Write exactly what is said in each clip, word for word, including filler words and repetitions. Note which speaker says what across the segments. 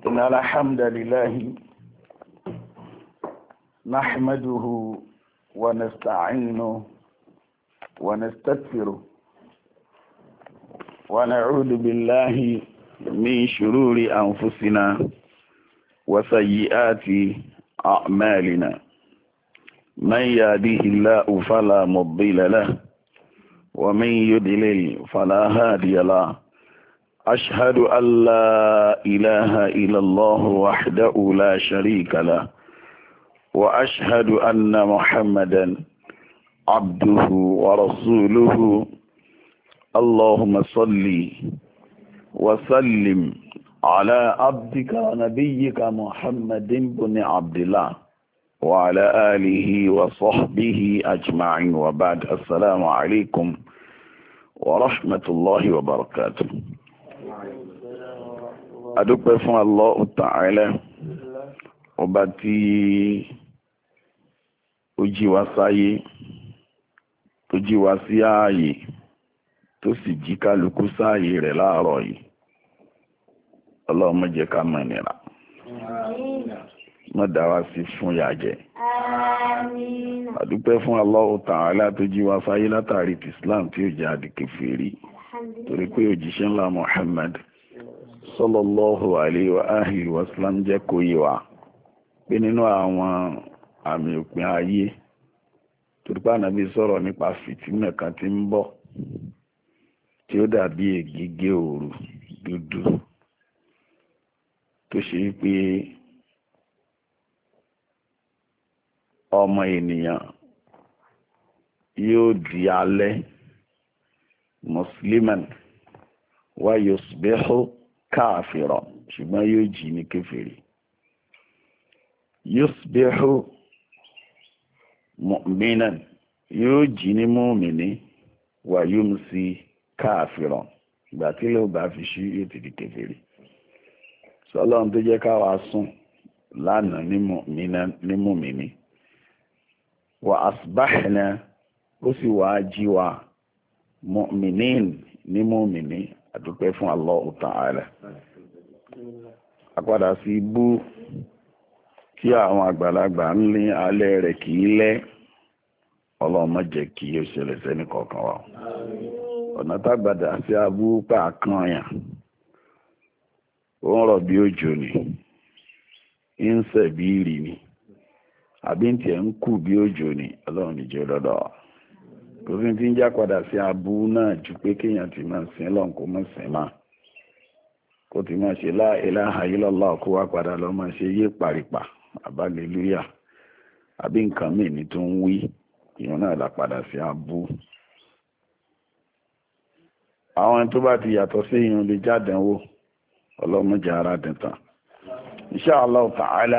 Speaker 1: إن الحمد لله نحمده ونستعينه ونستغفره ونعوذ بالله من شرور أنفسنا وسيئات أعمالنا من يهده الله فلا مضل له ومن يضلل فلا هادي له أشهد أن لا إله إلا الله وحده لا شريك له وأشهد أن محمدا عبده ورسوله اللهم صل وسلم على عبدك ونبيك محمد بن عبد الله وعلى آله وصحبه أجمعين وبعد السلام عليكم ورحمة الله وبركاته. adúpẹ́ fún Allah Ta'ala ọba tí ó jí wa sáyé tó jí wa sí ààyè tó sì jí kálukú sáàyè rẹ̀ láàárọ̀ yìí. Ọlọ́run má jẹ́ ká mọ̀ ìnira má dá wa sí fún yàjẹ́. adúpẹ́ fún Allah Ta'ala tó jí wa sáyé látàrí ti Islam tí ó jẹ́ àdìkèfèrí torí pé òjíṣẹ́ ńlá Muhammad sallallahu alayhi wa alihi wa sallam jẹ́ kó yé wa pé nínú àwọn àmì òpin ayé torípé Ànábì sọ̀rọ̀ nípa fìtínà kan tí ń bọ̀ tí ó dàbí ègígé òru dúdú tó ṣe pé ọmọ ènìyàn yóò di alẹ́ musliman wa yusbihu káàfìrọ̀ ṣùgbọ́n yóò jí ní kèfèrí. yusbihu mu'minan yóò jí ní mùmìnì wà yumsi káàfìrọ̀ ìgbà tí ló bá fi ṣú yóò ti di kèfèrí. sọlọ́run tó jẹ́ káwa sùn lánàá ní mùmìnì wà asbahna ó sì wá jí wa mu'minin ní mùmìnì. Àdúpẹ́ fún Allah Ta'ala. Àpadà sí ibú tí àwọn àgbàlagbà ń lé alẹ́ rẹ̀ kì í lẹ́ Ọlọ́run má jẹ́ kí ó ṣẹlẹ̀ sẹ́ni kọ̀ọ̀kan wa. Ọ̀nà tágbàdà sí abú pàákan yàn ó ń rọ̀ bí òjò ni ń sẹ̀ bí ìrì ni àbí ń tiẹ̀ ń kù bí òjò ni Ọlọ́run níjẹ́ lọ́dọ̀ wa. Kò sí tí ń já padà sí abú náà ju pé kéèyàn ti máa sin lọ́n kó máa sin máa kó ti máa ṣe la ilaha illallah kó wá padà lọ máa ṣe yé pàrípà àbálẹ́lúyà àbí nǹkan míì ní tó ń wí ìyẹn náà là padà sí abú. Àwọn tó bá ti yàtọ̀ sí ìyẹn lè jádánwò ọlọ́mọdé ara dìntàn. Insha Allah Ta'ala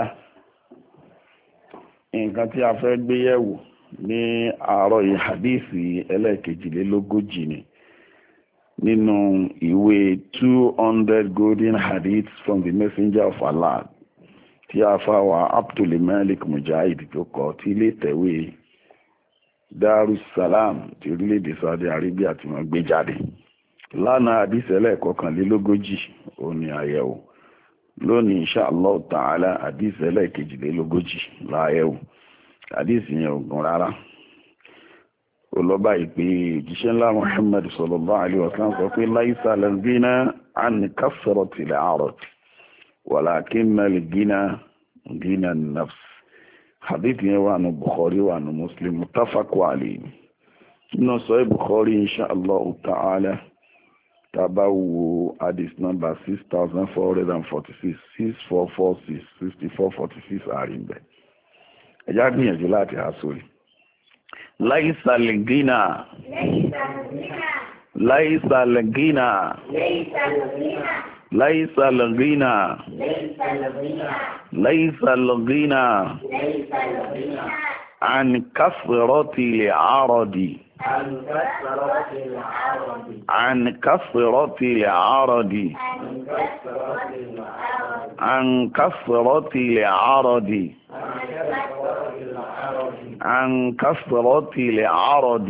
Speaker 1: nǹkan tí a fẹ́ gbé yẹ̀wò ní àárọ̀ yìí hadithi ẹlẹ́ẹ̀kejìlélógójì ni nínú ìwé two hundred golden hadiths from the messenger of Allah tí a fà wá Abdul Malik Mujahid tó kọ tí ilé tẹ̀wé Darussalam ti orílẹ̀-èdè Saudi Arabia tí wọ́n gbé jáde. Lánàá hadith ẹlẹ́ẹ̀kọkànlélógójì ó ní àyẹ̀wò lónìí insha Allah Ta'ala hadith ẹlẹ́ẹ̀kejìlélógójì láyẹ̀wò. Hadith yẹn ogun rárá olọba ìpè òjíṣẹ́ ńlá Muhammad sallallahu alaihi wasallam sọ pé laisa al-ghina an kasrati al-arad walakinna al-ghina ghina an-nafs. Hadith yẹn wà ní Bukhari wà ní Muslim muttafaqun alayhi. nínú Sahih Bukhari insha Allah Ta'ala tàbá wo hadith number six thousand four hundred forty-six six four four six sixty-four forty-six àárín bẹ́ẹ̀. ẹjá gbìyànjú láti há sórí. Laisa al-ghina Laisa al-ghina Laisa al-ghina Laisa al-ghina an kasrati al-aradi an kasrati al-aradi an kasrati al-aradi عن كثرة العرض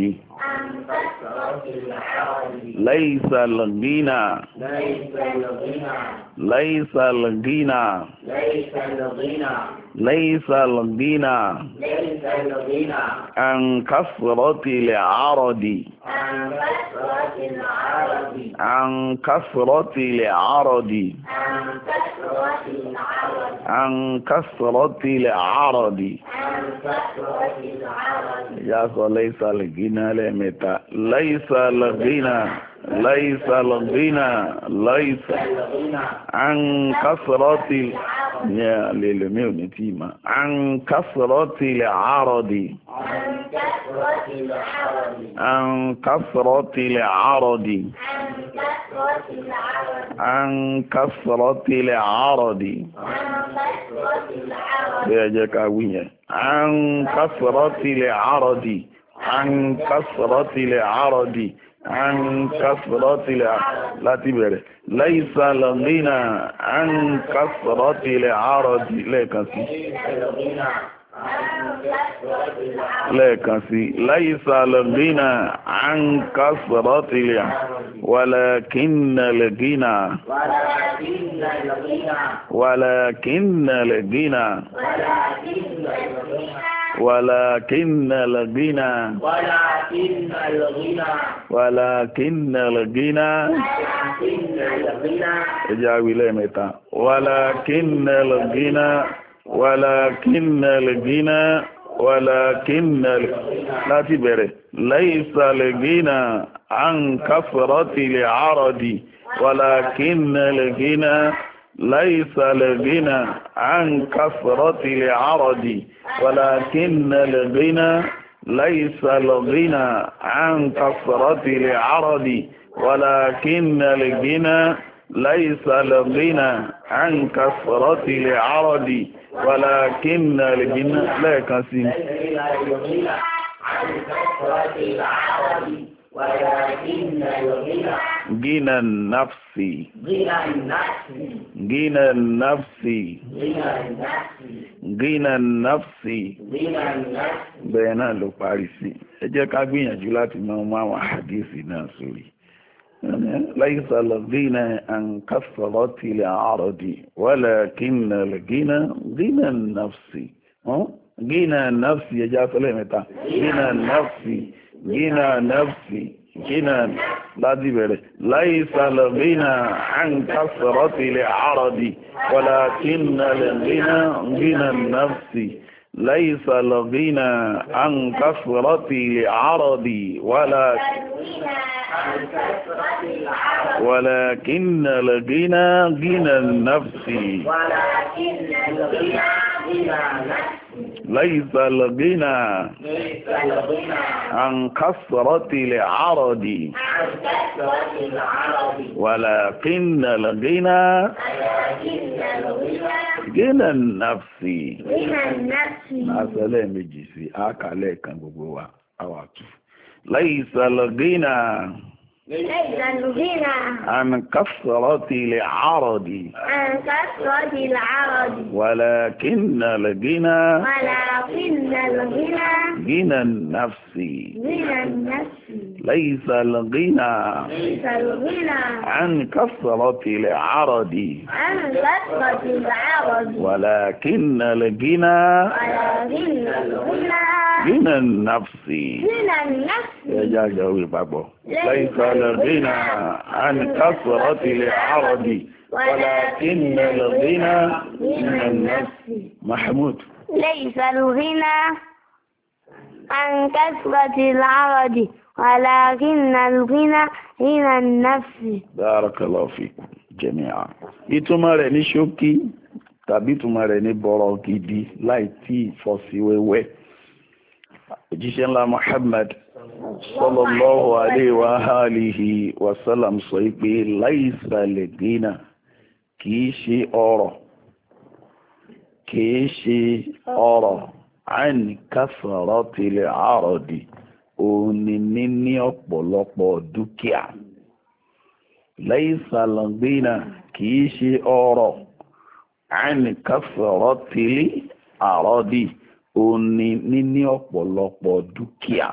Speaker 1: ليس الغنى ليس الغنى
Speaker 2: ليس الغنى
Speaker 1: ليس الغنى
Speaker 2: ليس الغنى
Speaker 1: عن كثرة العرض
Speaker 2: عن كثرة العرب
Speaker 1: عن كثرة العرض
Speaker 2: عن كثرة العرب
Speaker 1: عن كثرة العرض
Speaker 2: عن كثرة العرب
Speaker 1: يا ليس الغنى لمتى ليس الغنى ليس الغنى ليس
Speaker 2: الغنى
Speaker 1: عن كثرة يا للميونتيما عن كثرة العرض
Speaker 2: عن كثرة العرب
Speaker 1: عن كثرة العرض
Speaker 2: عن كثرة العرب
Speaker 1: عن كثرة العرض
Speaker 2: عن كثرة العرب
Speaker 1: بيجك وين عن كثرة العرض عن كثرة العرض عن كثرة العرض لا تبرر ليس الغنى عن كثرة العرض لكن lẹ́ẹ̀kan sí ليس الغنى عن كثرة العرض ولكن الغنى ولكن الغنى ولكن الغنى
Speaker 2: ولكن الغنى
Speaker 1: ولكن الغنى اجاوي لمتا ولكن الغنى ولكن الغنى ولكن لا تبره ليس الغنى عن كثرة العرض ولكن الغنى ليس الغنى عن كثرة العرض ولكن الغنى ليس الغنى عن كثرة العرض ولكن الغنى ليس الغنى عن كثرة العرض ولكن الغنى لا كثير
Speaker 2: ولكن الغنى
Speaker 1: غنى النفس
Speaker 2: غنى النفس
Speaker 1: غنى النفس
Speaker 2: غنى النفس
Speaker 1: غنى النفس
Speaker 2: غنى النفس
Speaker 1: bẹ́ẹ̀ náà ló parí sí. Ẹ jẹ́ ká gbìyànjú láti máa mú àwọn àdíìsì náà sórí. ليس الغنى عن كثرة العرض ولكن الغنى غنى النفس غنى النفس يا جاء سلامتا غنى النفس غنى النفس غنى لا دبره ليس الغنى عن كثرة العرض ولكن الغنى غنى النفس ليس الغنى عن كثرة العرض ولا ولكن الغنى غنى النفس
Speaker 2: ولكن الغنى غنى النفس
Speaker 1: ليس الغنى
Speaker 2: ليس الغنى
Speaker 1: عن كثرة العرض
Speaker 2: عن كثرة العرب
Speaker 1: ولكن الغنى
Speaker 2: ولكن الغنى
Speaker 1: غنى النفس
Speaker 2: غنى النفس
Speaker 1: asẹ́lẹ̀ méjì sí àkàlẹ̀ kan gbogbo wa àwàtú ليس الغنى
Speaker 2: ليس الغنى
Speaker 1: عن كثرة العرض
Speaker 2: عن كثرة العرب
Speaker 1: ولكن الغنى
Speaker 2: ولكن الغنى
Speaker 1: غنى النفس
Speaker 2: غنى النفس
Speaker 1: ليس الغنى
Speaker 2: ليس الغنى
Speaker 1: عن كثرة العرض
Speaker 2: عن كثرة العرب
Speaker 1: ولكن الغنى
Speaker 2: ولكن الغنى
Speaker 1: غنى النفس
Speaker 2: غنى النفس
Speaker 1: يا جاجوي بابو ليس الغنى عن كثرة العرض ولكن الغنى غنى النفس محمود
Speaker 2: ليس الغنى عن كثرة العرض ولكن الغنى غنى النفس
Speaker 1: بارك الله فيكم جميعا ìtumọ̀ rẹ̀ ní ṣókí tàbí ìtumọ̀ rẹ̀ ní bọ̀rọ̀ gidi láì tí ìfọ́síwẹ́wẹ́ òjíṣẹ́ ńlá Muhammad sallallahu alaihi wa alihi wa sallam sọ pé laisa al-ghina kìí ṣe ọrọ̀ kìí ṣe ọrọ̀ an kasratil aradi òní níní ọ̀pọ̀lọpọ̀ dúkìá laisa al-ghina kìí ṣe ọrọ̀ an kasratil aradi òní níní ọ̀pọ̀lọpọ̀ dúkìá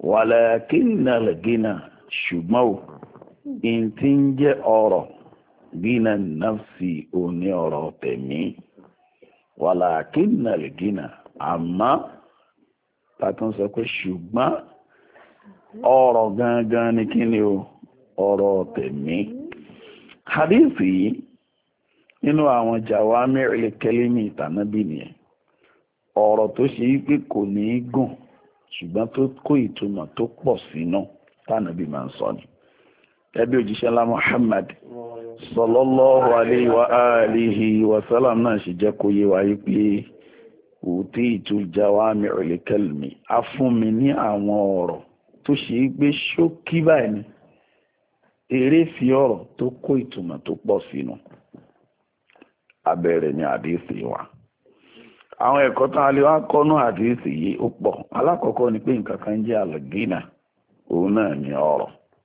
Speaker 1: walakinnal ghina ṣùgbọ́n ò in tí ń jẹ́ ọrọ̀ gínà nafsi òní ọ̀rọ̀ tẹ̀mí wàlàkínà lè gínà àmọ́ tàtún sọ pé ṣùgbọ́n ọ̀rọ̀ gangan ni kí ni o ọ̀rọ̀ tẹ̀mí. hadithi yìí nínú àwọn jawami'ul kalimi ìtànábì nìyẹn, ọ̀rọ̀ tó ṣe wípé kò ní gùn ṣùgbọ́n tó kó ìtumọ̀ tó pọ̀ sínú tànábì máa ń sọ ni. ẹbí òjíṣẹ́ ńlá Muhammad sallallahu alayhi wa alihi wa sallam náà ṣe jẹ́ kó yé wa wípé utitu jawami'ul kalimi a fún mi ní àwọn ọ̀rọ̀ tó ṣe wípé ṣókí báyìí ni eré fi ọ̀rọ̀ tó kó ìtumọ̀ tó pọ̀ sínú. abẹ́rẹ́ ni àdéhìsì wa. àwọn ẹ̀kọ́ tán alẹ́ wá kọ́nú àdéhìsì yìí ó pọ̀. alákọ̀ọ́kọ́ ni pé nǹkan kan jẹ́ àlùgínà, òun náà ni ọ̀rọ̀.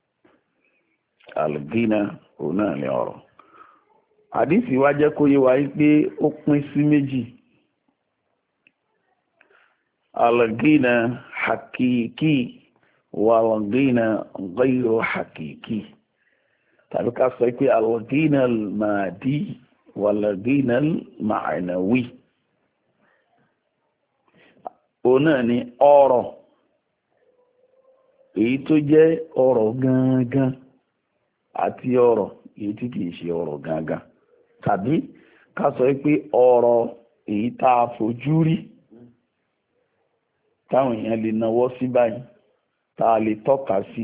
Speaker 1: àlùgínà òun náà ni ọ̀rọ̀. àdéhìsì wa jẹ́ kó yé wa pé ó pín sí méjì. àlùgínà hakiki wàlùgínà ghayru hakiki, tàbí ká sọ pé àlùgínà màdí wàlùgínà ma'nawi. òun náà ni ọ̀rọ̀ èyí tó jẹ́ ọ̀rọ̀ gangan àti ọ̀rọ̀ èyí tí kìí ṣe ọ̀rọ̀ gangan, tàbí ká sọ pé ọ̀rọ̀ èyí tá a fojú rí táwọn èèyàn lè nawọ́ sí báyìí tá a lè tọ́ka sí,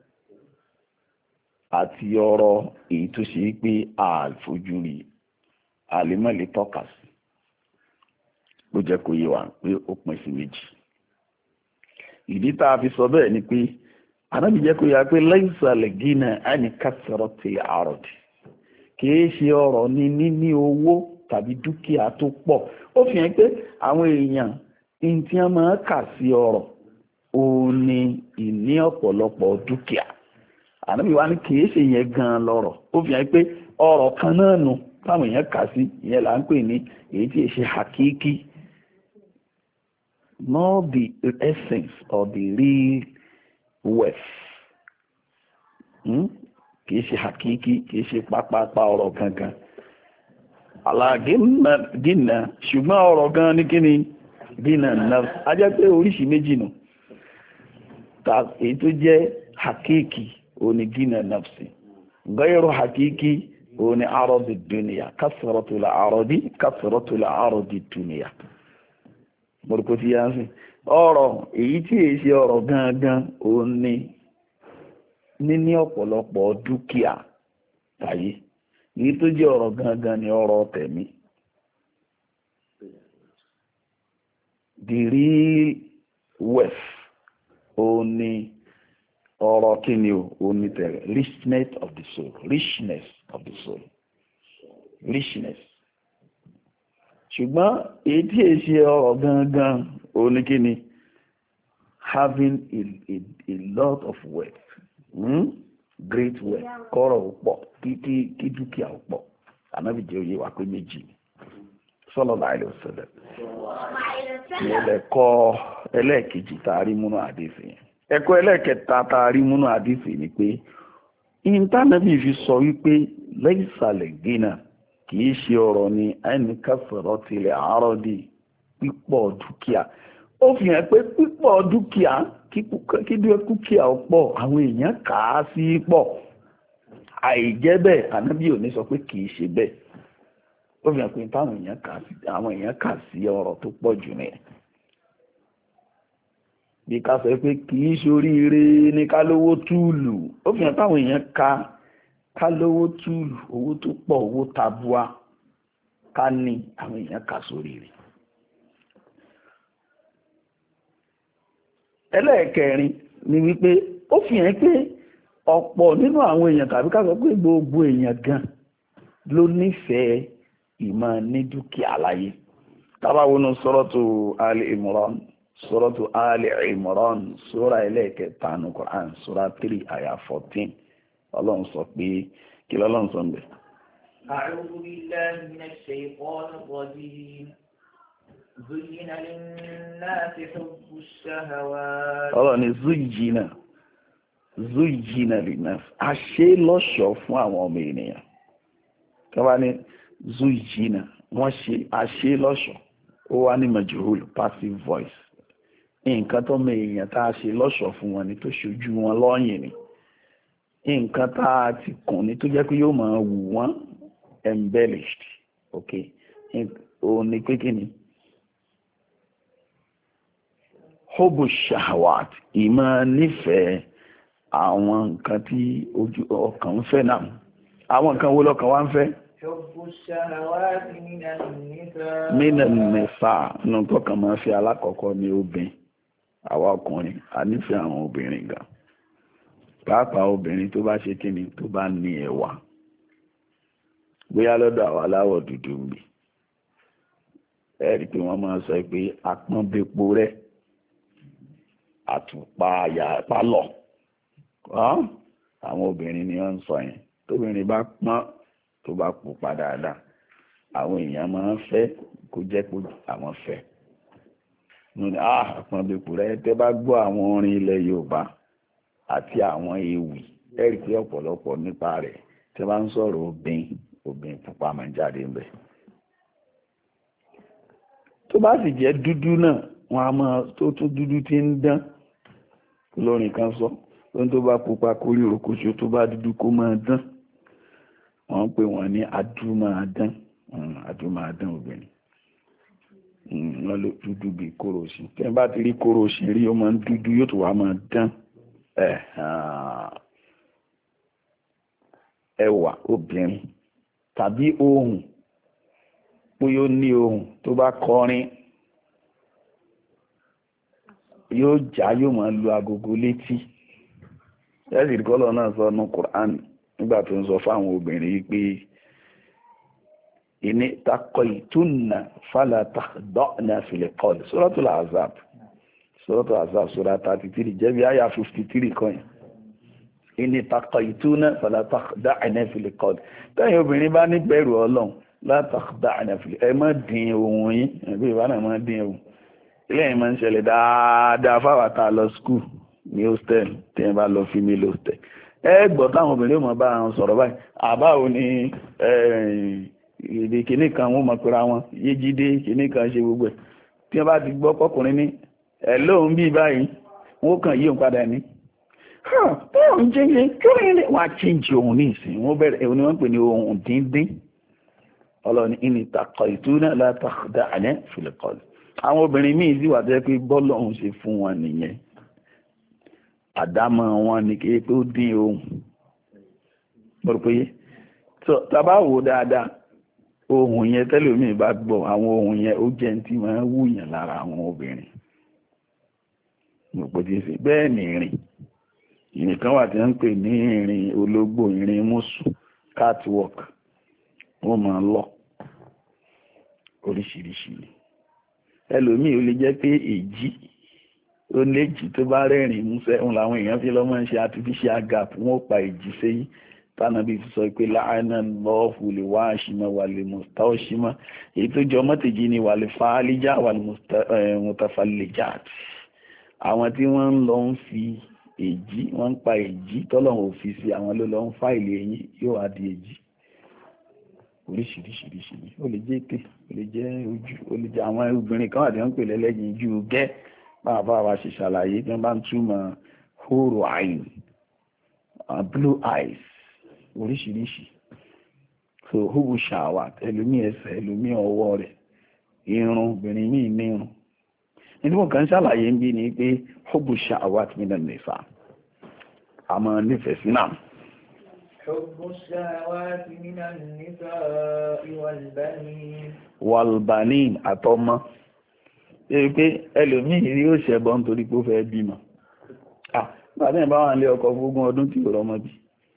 Speaker 1: àti ọ̀rọ̀ èyí tó ṣe pé a fojú rí a lè má lè tọ́ka sí. ló jẹ́ kó yé wa pé ó pín sí méjì. ìdí tá a fi sọ bẹ́ẹ̀ ni pé Ànábì jẹ́ kó yé wa pé laysa al-ghina an kathrati al-arad, kìí ṣe ọ̀rọ̀ ní níní owó tàbí dúkìá tó pọ̀. ó fi hàn pé àwọn èèyàn ní tí wọ́n máa kà sí ọ̀rọ̀ òun ni ìní ọ̀pọ̀lọpọ̀ dúkìá. Ànábì wa ní kìí ṣe yẹn gan-an lọ́rọ̀. ó fi hàn pé ọ̀rọ̀ kan náà nù táwọn èèyàn kà sí ìyẹn là ń pè ní èyí tí ṣe hakiki, not the essence or the real wealth. kìí ṣe hakiki, kìí ṣe pápápá ọ̀rọ̀ gangan. alágínà ṣùgbọ́n ọ̀rọ̀ gan ní kíni gínà náà a jẹ́ pé oríṣìí méjì nù. èyí tó jẹ́ hakiki òní gínà nafsi, gairu hakiki òní àròdì dúnìyà, kasratul àròdì kasratul àròdì dúnìyà. mọ̀rùkú ti yá sí ọ̀rọ̀ èyí tí èyí ṣe ọ̀rọ̀ gangan òní níní ọ̀pọ̀lọpọ̀ dúkìá tàyé. èyí tó jẹ́ ọ̀rọ̀ gangan ni ọ̀rọ̀ tẹ̀mí. the real wealth òní ọ̀rọ̀ kíni o òní tẹ̀rẹ̀ richness of the soul, richness of the soul, richness. ṣùgbọ́n èyí tí èyí ṣe ọ̀rọ̀ gangan òní kíni having a, a, a lot of wealth, hmm? great wealth, kọ́rọ̀ pọ̀, kí kí dúkìá pọ̀. Ànábì jẹ́ òye wà pé méjì ni sallallahu alaihi wasallam. ẹ̀kọ́ ẹlẹ́ẹ̀kejì tá a rí múnú àdéhùn yẹn. ẹ̀kọ́ ẹlẹ́ẹ̀kẹta tá a rí múnú àdéhùn ni pé ìntánẹ́bì fi sọ wípé lẹ́yìnsàlẹ̀ gínà kìí ṣe ọ̀rọ̀ ni ẹni kẹfẹ̀rọ̀ tilẹ̀ àárọ̀ di pípọ̀ dúkìá. ó fi hàn pé pípọ̀ dúkìá kí dúkìá pọ̀ àwọn èèyàn kà á sí pọ̀. àìjẹ́ bẹ́ẹ̀ ànábì ò ní sọ pé kìí ṣe bẹ́ẹ̀. ó fi hàn pé táwọn èèyàn kà sí àwọn èèyàn kà sí ọ̀rọ̀ tó pọ̀ jù nìyẹn. bí ká sọ pé kìí ṣoríire ní ká lówó túùlù, ó fi hàn táwọn èèyàn ka ká lówó túùlù, owó tó pọ̀, owó tabua ká ní àwọn èèyàn kà sóríire. ẹlẹ́ẹ̀kẹrin ni wípé ó fi hàn pé ọ̀pọ̀ nínú àwọn èèyàn tàbí ká sọ pé gbogbo èèyàn gan ló nífẹ̀ẹ́ ìmọ̀ ní dúkìá láyé. tábà wọnú suratu Ali Imran suratu Ali Imran sura ẹlẹ́ẹ̀kẹta ní Quran sura three àyà fourteen ọlọ́run sọ pé kí lọ́lọ́run sọ ń bẹ̀.
Speaker 3: A'udhu billahi minash shaytanir rajim. زين للناس حب الشهوات.
Speaker 1: ọ̀rọ̀ ni zuyina zuyina linnas a ṣe lọ́ṣọ̀ọ́ fún àwọn ọmọ ènìyàn kí wọ́n ní zuyina wọ́n ṣe àṣe lọ́ṣọ̀ọ́ ó wá ní majhul passive voice nǹkan tó mọ èèyàn tá a ṣe lọ́ṣọ̀ọ́ fún wọn ni tó ṣojú wọn lọ́yìn ni nǹkan tá a ti kùn ní tó jẹ́ pé yóò máa wù wọ́n embellished ok òun ni pé kí ni hubu shahawat ìmọ̀ nífẹ̀ẹ́ àwọn nǹkan tí ojú ọkàn ń fẹ́ náà àwọn nǹkan wo lọ́kàn wá ń fẹ́.
Speaker 3: hubu shahawat minan nisa.
Speaker 1: minan nisa nù tọkàn máa fi alákọ̀ọ́kọ́ ní obìnrin àwa ọkùnrin a nífẹ̀ẹ́ àwọn obìnrin gan pàápàá obìnrin tó bá ṣe kíni tó bá ní ẹwà bóyá lọ́dọ̀ àwọn aláwọ̀ dúdú ń bì ẹ rí i pé wọ́n máa sọ pé apọ́nbépo rẹ̀ àtùpà àyà pálọ̀ àwọn obìnrin ni wọ́n ń sọ yẹn tóbìnrin bá pọ́n tó bá pupa dáadáa àwọn èèyàn máa ń fẹ́ kó jẹ́ pé àwọn fẹ́ ní àpọ́nbépo rẹ̀ tẹ́ bá gbọ́ àwọn orin ilẹ̀ Yorùbá àti àwọn ewì ẹ rí i pé ọ̀pọ̀lọpọ̀ nípa rẹ̀ tẹ́ bá ń sọ̀rọ̀ obìnrin obìnrin pupa máa ń jáde ńbẹ̀ tó bá sì jẹ́ dúdú náà wọn a máa tó tún dúdú tí ń dán lórin kan sọ lóun tó bá pupa kórí òkòṣó tó bá dúdú kó máa dán wọ́n pè wọ́n ní adúmáadán adúmáadán obìnrin wọ́n ló dúdú bíi kóròsì tẹ́ bá ti rí kóròsì rí ó máa ń dúdú yóò tó wá máa dán ẹwà obìnrin tàbí ohùn pé ó ní ohùn tó bá kọrin yóò já yóò máa lu agogo létí ẹ̀sì ìkọlọ̀ náà sọ ní Qur'an nígbà tó ń sọ fáwọn obìnrin yìí pé ìní takọ̀ ìtúnà fala takhda'na fil qawl Suratul Ahzab Suratul Ahzab sura thirty three jẹ́ bí àyà fifty three kan yẹn ìní takọ̀ ìtúnà fala takhda'na fil qawl tẹ́yìn obìnrin bá ní bẹ̀rù Ọlọ́run la takhda'na fil ẹ má dín ohun yín ẹ̀bí ìbáná má dín ohun ilé yìí máa ń ṣẹlẹ̀ dáadáa fáwọn tá a lọ skul ní hostel tí wọ́n bá lọ female hostel ẹ gbọ́ táwọn obìnrin ò mọ̀ bá wọn sọ̀rọ̀ báyìí àbáwo ni èdè kìíní kan wọ́n mọ̀ pera wọn yéjídé kìíní kan ṣe gbogbo ẹ̀ tí wọ́n bá ti gbọ́ pọ́kùnrin ní ẹ̀ lóun bí báyìí wọ́n kàn yí òun padà ní báwọn jẹ́yẹ kí wọ́n á chíǹjì ohun ní ìsìn wọ́n bẹ̀rẹ̀ ẹ̀wọ̀n ni wọ́n pè ní ohun díndín ọlọ́ni ìní takọ̀ ìtúná látàkùdá àlẹ́ fìlẹ̀kọ́lù àwọn obìnrin míì sì wà tẹ́ pé bọ́ọ̀lù ọ̀hún ṣe fún wọn nìyẹn àdámọ̀ wọn ni kí pé ó dín ohun bọ́rọ̀ pé tàbá wò dáadáa ohun yẹn tẹ́lómìí bá gbọ́ àwọn ohun yẹn ó jẹ́ tí wọ́n wúyàn lára àwọn obìnrin gbogbo tí ṣe bẹ́ẹ̀ ni ìrìn ìrìn kan wà tí wọ́n ń pè ní ìrìn ológbò ìrìn mùsù catwalk wọ́n máa lọ oríṣiríṣi ni ẹlòmíì ó lè jẹ́ pé èjì ó léjì tó bá rẹ́rìn músẹ́ òun làwọn èèyàn fi lọ́mọ ń ṣe artificial gap wọ́n pa èjì sẹ́yìn tánàbí fi sọ pé láàánà lọ́ọ̀fù lè wá àṣìmọ́ wà lè mọ̀tá òṣìmọ́ èyí tó jọ mọ́tèjì ni wà lè fa alíjà wà lè mọ̀tàfà lè jà àwọn tí wọ́n ń lọ ń fi èjì wọ́n ń pa èjì tọ́lọ́run ò fi sí àwọn ló lọ ń fáìlì ẹ̀yìn yóò wá di èjì oríṣiríṣiríṣi ni ó lè jẹ́ ètè ó lè jẹ́ ojú ó lè jẹ́ àwọn obìnrin kan àti wọ́n pè lẹ́lẹ́yìn ojú gẹ́ báwa bá wa ṣe ṣàlàyé tí wọ́n bá ń túmọ̀ hóró àìn blue eyes oríṣiríṣi so húbu ṣàwà ẹlòmí ẹsẹ̀ ẹlòmí ọwọ́ rẹ̀ irun obìnrin míì ní irun nítorí wọn kàn ṣàlàyé ń bí ni pé húbu ṣàwà tí mi nà nìfà àmọ́ nífẹ̀ẹ́ sí náà.
Speaker 3: حب الشهوات من النساء والبنين
Speaker 1: والبنين àtọmọ ẹ pé ẹlòmíì rí ó ṣẹbọ nítorí pé ó fẹ́ bímọ ah bàbá ẹ̀ bá wà nílé ọkọ fógún ọdún tí ò rọ́mọ bí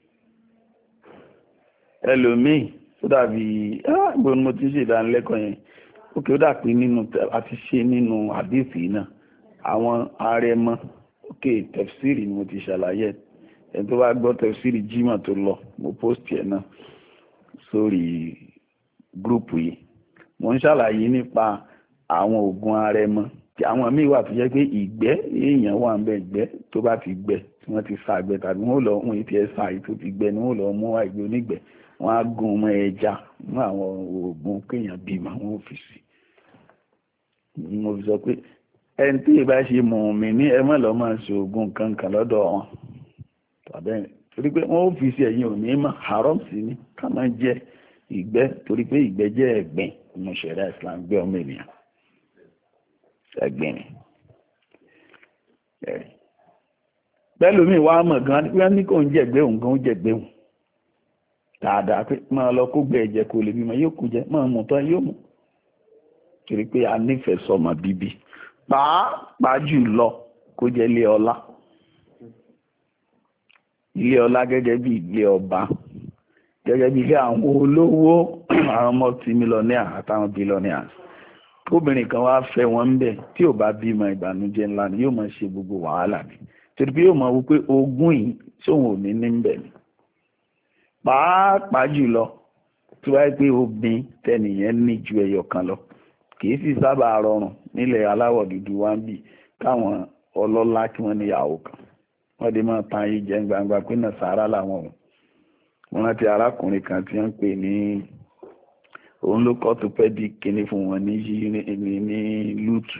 Speaker 1: ẹlòmíì ó dàbí ah gbọ́n mo ti ṣe ìdánilẹ́kọ̀ọ́ yẹn òkè ó dàpé nínú àti ṣe nínú àdéhùn náà àwọn arẹmọ òkè tẹfsírì ni mo ti ṣàlàyé ẹni tó bá gbọ́ tẹ̀síìrì jímọ̀ tó lọ mo post ẹ̀ náà sórí gúrùpù yìí mo ń ṣàlàyé nípa àwọn oògùn arẹmọ àwọn míì wà tó jẹ́ pé ìgbẹ́ èèyàn wà ń bẹ ìgbẹ́ tó bá ti gbẹ tí wọ́n ti sa àgbẹ̀ tàbí wọ́n lọ ohun ètò ẹ̀sà yìí tó ti gbẹ ni wọ́n lọ mú àìgbẹ́ onígbẹ́ wọ́n á gun ọmọ ẹja mú àwọn oògùn kéèyàn bímọ wọn ò fi sí. mo fi sọ pé ẹni tí ìbá ṣe mùmí ní ẹ má lọ máa ṣe oògùn kankan lọ́dọ̀ wọn tàbí torí pé wọ́n ò fi sí ẹ̀yìn òní mọ̀ haram sí ni ká máa jẹ ìgbẹ́ torí pé ìgbẹ́ jẹ́ ẹ̀gbìn nínú ṣẹ̀ríà Islam gbé ọmọ ènìyàn ẹ̀gbìn ni. bẹ́ẹ̀ lómi wàá mọ̀ gan-an pé wọ́n ní kò ń jẹ̀gbẹ́ òun gan ń jẹ̀gbẹ́ òun dáadáa pé máa lọ kó gbé ẹ̀jẹ̀ kó lè bímọ yóò kú jẹ máa mú tán yóò mú torí pé a nífẹ̀ẹ́ sọmọ bíbí pàápàá jù lọ kó jẹ́ ilé ọlá ilé ọlá gẹ́gẹ́ bí ilé ọba gẹ́gẹ́ bí ilé àwọn olówó àwọn multi-millionaire àtàwọn billionaires obìnrin kan wá fẹ́ wọn ń bẹ̀ tí ò bá bímọ ìbànújẹ́ ńlá ni yóò máa ṣe gbogbo wàhálà ni torí pé yóò máa wò pé ogún yìí sóhun ò ní ní ń bẹ̀ ni pàápàá jùlọ tí wáyé pé obìnrin tẹnìyẹn ní ju ẹyọ kan lọ kìí sì sábà rọrùn nílẹ̀ aláwọ̀ dúdú wá ń bì káwọn ọlọ́lá kí wọ́n níyàwó kan wọ́n dé máa tan ayé jẹ́ gbangba pé náà sàárà làwọn òun wọ́n rántí arákùnrin kan tí wọ́n ń pè ní òun ló kọ́ tó pẹ́ di kíní fún wọn ní ní ní lútù